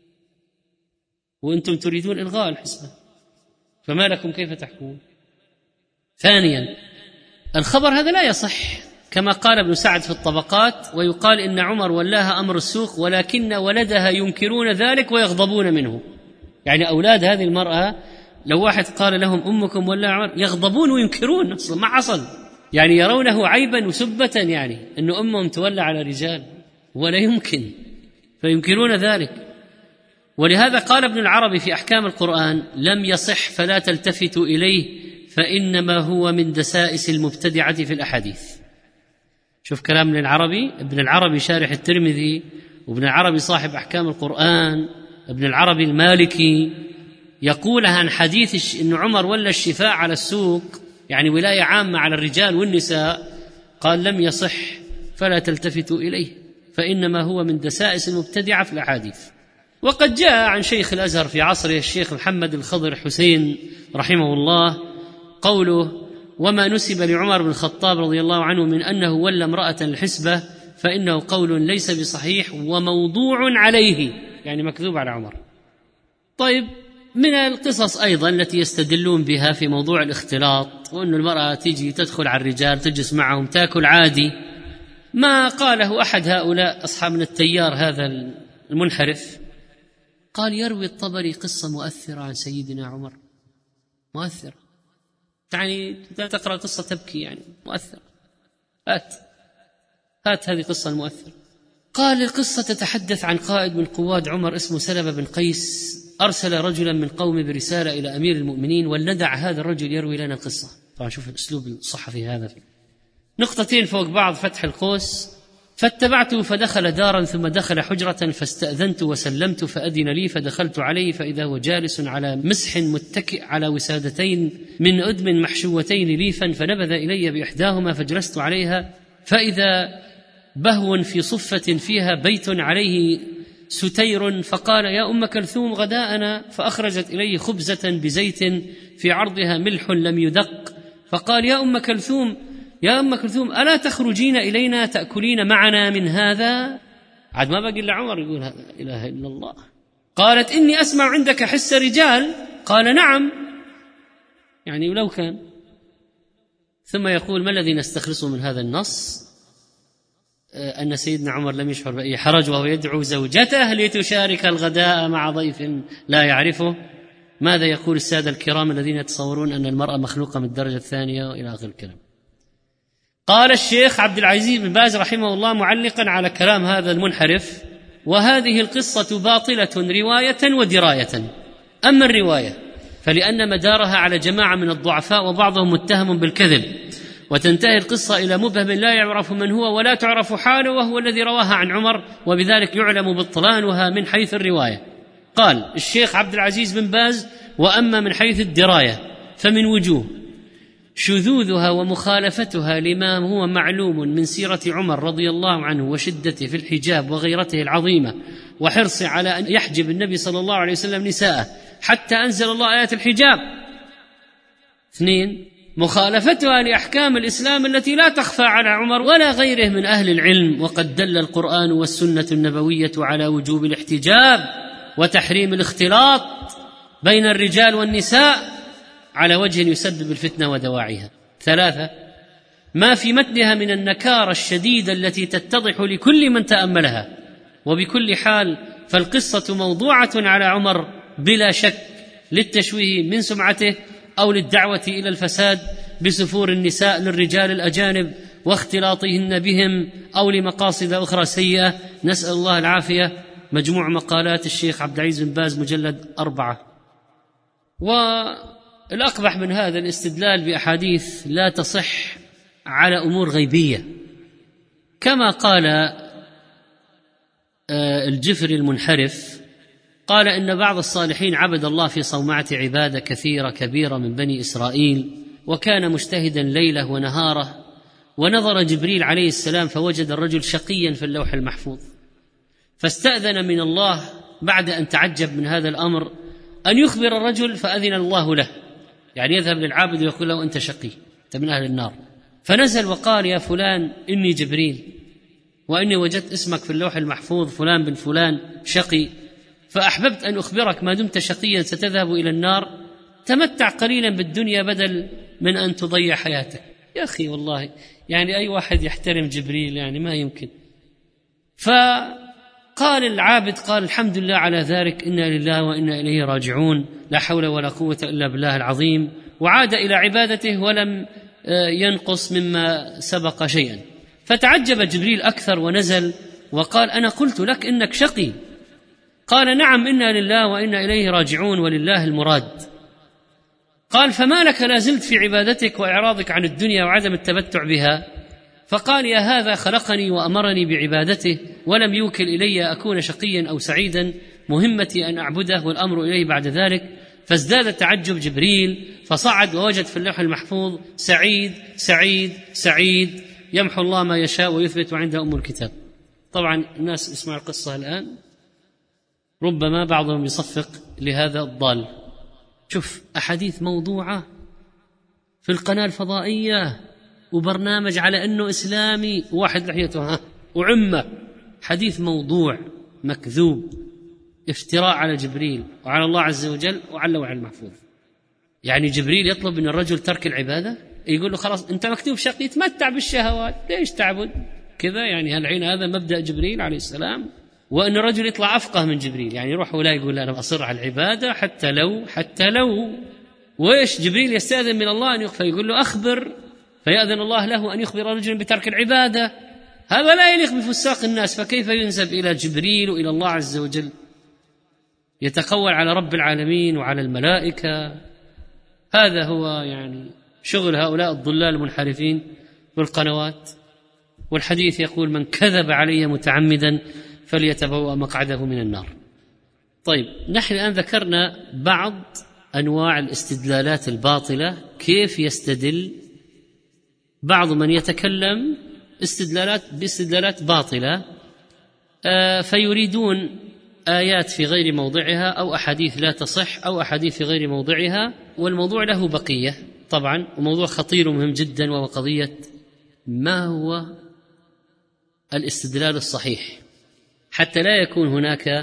وأنتم تريدون إلغاء الحسبة، فما لكم كيف تحكمون؟ ثانيا، الخبر هذا لا يصح كما قال ابن سعد في الطبقات، ويقال إن عمر ولاها أمر السوق ولكن ولدها ينكرون ذلك ويغضبون منه. يعني أولاد هذه المرأة لو واحد قال لهم أمكم ولا عمر يغضبون وينكرون، أصلا ما حصل، يعني يرونه عيبا وسبة، يعني أن أمهم تولى على رجال ولا يمكن، فينكرون ذلك. ولهذا قال ابن العربي في أحكام القرآن: لم يصح فلا تلتفتوا إليه فإنما هو من دسائس المبتدعة في الأحاديث. شوف كلام ابن العربي، ابن العربي شارح الترمذي، وابن العربي صاحب أحكام القرآن، ابن العربي المالكي، يقول عن حديث أن عمر ولى الشفاء على السوق، يعني ولاية عامة على الرجال والنساء، قال: لم يصح فلا تلتفتوا إليه فإنما هو من دسائس المبتدعة في الأحاديث. وقد جاء عن شيخ الأزهر في عصره الشيخ محمد الخضر حسين رحمه الله قوله: وما نسب لعمر بن الخطاب رضي الله عنه من أنه ولى امرأة الحسبة فإنه قول ليس بصحيح وموضوع عليه، يعني مكذوب على عمر. طيب، من القصص أيضا التي يستدلون بها في موضوع الاختلاط، وأن المرأة تجي تدخل على الرجال تجلس معهم تأكل عادي، ما قاله أحد هؤلاء أصحاب من التيار هذا المنحرف، قال: يروي الطبري قصة مؤثرة عن سيدنا عمر، مؤثرة، يعني تقرأ قصة تبكي، يعني مؤثرة، هات هات هذه قصة المؤثرة. قال: القصة تتحدث عن قائد من قواد عمر اسمه سلمة بن قيس، أرسل رجلا من قومه برسالة إلى أمير المؤمنين، ولندع هذا الرجل يروي لنا القصة. طبعا شوف الأسلوب الصحفي هذا، فيه نقطتين فوق بعض فتح القوس: فاتبعته فدخل دارا ثم دخل حجرة فاستأذنت وسلمت فأذن لي فدخلت عليه فإذا هو جالس على مسح متكئ على وسادتين من أدم محشوتين ليفا، فنبذ إلي بإحداهما فجلست عليها فإذا بهو في صفة فيها بيت عليه ستير، فقال: يا أم كلثوم غداءنا، فأخرجت إليه خبزة بزيت في عرضها ملح لم يدق، فقال: يا أم كلثوم يا أم كلثوم ألا تخرجين إلينا تأكلين معنا من هذا؟ عاد ما بقي إلا عمر يقول: لا إله إلا الله. قالت: إني أسمع عندك حس رجال. قال: نعم، يعني ولو كان. ثم يقول: ما الذي نستخلصه من هذا النص؟ أن سيدنا عمر لم يشعر بأي حرج وهو يدعو زوجته لتشارك الغداء مع ضيف لا يعرفه. ماذا يقول السادة الكرام الذين يتصورون أن المرأة مخلوقة من الدرجة الثانية وإلى آخر الكلام؟ قال الشيخ عبد العزيز بن باز رحمه الله معلقا على كلام هذا المنحرف: وهذه القصة باطلة رواية ودراية. أما الرواية فلأن مدارها على جماعة من الضعفاء وبعضهم متهم بالكذب، وتنتهي القصة إلى مبهم لا يعرف من هو ولا تعرف حاله وهو الذي رواها عن عمر، وبذلك يعلم بطلانها من حيث الرواية. قال الشيخ عبد العزيز بن باز: وأما من حيث الدراية فمن وجوه شذوذها ومخالفتها لما هو معلوم من سيرة عمر رضي الله عنه وشدته في الحجاب وغيرته العظيمة وحرصه على أن يحجب النبي صلى الله عليه وسلم نساءه حتى أنزل الله آيات الحجاب. اثنين، مخالفتها لأحكام الإسلام التي لا تخفى على عمر ولا غيره من أهل العلم، وقد دل القرآن والسنة النبوية على وجوب الاحتجاب وتحريم الاختلاط بين الرجال والنساء على وجه يسبب الفتنة ودواعيها. ثلاثة، ما في متنها من النكارة الشديدة التي تتضح لكل من تأملها. وبكل حال فالقصة موضوعة على عمر بلا شك للتشويه من سمعته أو للدعوة إلى الفساد بسفور النساء للرجال الأجانب واختلاطهن بهم، أو لمقاصد أخرى سيئة، نسأل الله العافية. مجموع مقالات الشيخ عبد العزيز بن باز مجلد أربعة. والأقبح من هذا الاستدلال بأحاديث لا تصح على أمور غيبية، كما قال الجفري المنحرف، قال إن بعض الصالحين عبد الله في صومعة عبادة كثيرة كبيرة من بني إسرائيل، وكان مجتهدا ليله ونهاره، ونظر جبريل عليه السلام فوجد الرجل شقيا في اللوح المحفوظ، فاستأذن من الله بعد أن تعجب من هذا الأمر أن يخبر الرجل، فأذن الله له، يعني يذهب للعابد ويقول له أنت شقي، أنت من أهل النار. فنزل وقال يا فلان إني جبريل، وإني وجدت اسمك في اللوح المحفوظ فلان بن فلان شقي، فأحببت أن أخبرك ما دمت شقيا ستذهب إلى النار، تمتع قليلا بالدنيا بدل من أن تضيع حياتك. يا أخي والله يعني أي واحد يحترم جبريل يعني ما يمكن. فقال العابد قال الحمد لله على ذلك، إنا لله وإنا إليه راجعون، لا حول ولا قوة إلا بالله العظيم، وعاد إلى عبادته ولم ينقص مما سبق شيئا. فتعجب جبريل أكثر ونزل وقال أنا قلت لك إنك شقي. قال نعم إنا لله وإنا إليه راجعون ولله المراد. قال فما لك لا زلت في عبادتك وإعراضك عن الدنيا وعدم التمتع بها؟ فقال يا هذا خلقني وأمرني بعبادته ولم يوكل إلي أكون شقيا أو سعيدا، مهمتي أن أعبده والأمر إليه بعد ذلك. فازداد تعجب جبريل فصعد ووجد في اللوح المحفوظ سعيد سعيد سعيد، يمحو الله ما يشاء ويثبت وعنده أم الكتاب. طبعا الناس اسمع القصة الآن، ربما بعضهم يصفق لهذا الضال. شوف أحاديث موضوعة في القناة الفضائية وبرنامج على أنه إسلامي، واحد لحيته ها وعمة، حديث موضوع مكذوب، افتراء على جبريل وعلى الله عز وجل وعلى اللوح المحفوظ. يعني جبريل يطلب من الرجل ترك العبادة، يقول له خلاص أنت مكتوب شقي تمتع بالشهوات، ليش تعبد كذا؟ يعني الحين هذا مبدأ جبريل عليه السلام، وأن الرجل يطلع أفقه من جبريل، يعني يروح ولا يقول أنا أصر على العبادة حتى لو حتى لو وإيش جبريل يستأذن من الله أن يخفى، يقول له أخبر، فيأذن الله له أن يخبر رجل بترك العبادة. هذا لا يليق بفساق الناس، فكيف ينسب إلى جبريل وإلى الله عز وجل؟ يتقول على رب العالمين وعلى الملائكة. هذا هو يعني شغل هؤلاء الضلال المنحرفين بالقنوات. والحديث يقول من كذب علي متعمدا فليتبوأ مقعده من النار. طيب نحن الآن ذكرنا بعض أنواع الاستدلالات الباطلة، كيف يستدل بعض من يتكلم استدلالات باستدلالات باطلة، آه فيريدون آيات في غير موضعها أو أحاديث لا تصح أو أحاديث في غير موضعها. والموضوع له بقية طبعا، وموضوع خطير ومهم جدا، وهو قضية ما هو الاستدلال الصحيح، حتى لا يكون هناك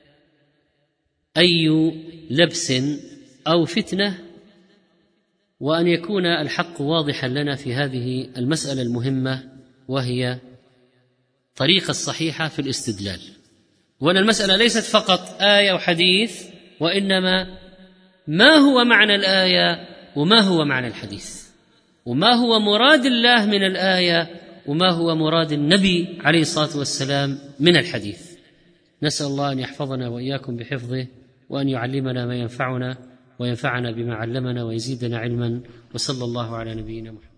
أي لبس أو فتنة، وأن يكون الحق واضحا لنا في هذه المسألة المهمة، وهي طريقة الصحيحة في الاستدلال. وأن المسألة ليست فقط آية وحديث، وإنما ما هو معنى الآية وما هو معنى الحديث، وما هو مراد الله من الآية وما هو مراد النبي عليه الصلاة والسلام من الحديث. نسأل الله أن يحفظنا وإياكم بحفظه، وأن يعلمنا ما ينفعنا وينفعنا بما علمنا ويزيدنا علما، وصلى الله على نبينا محمد.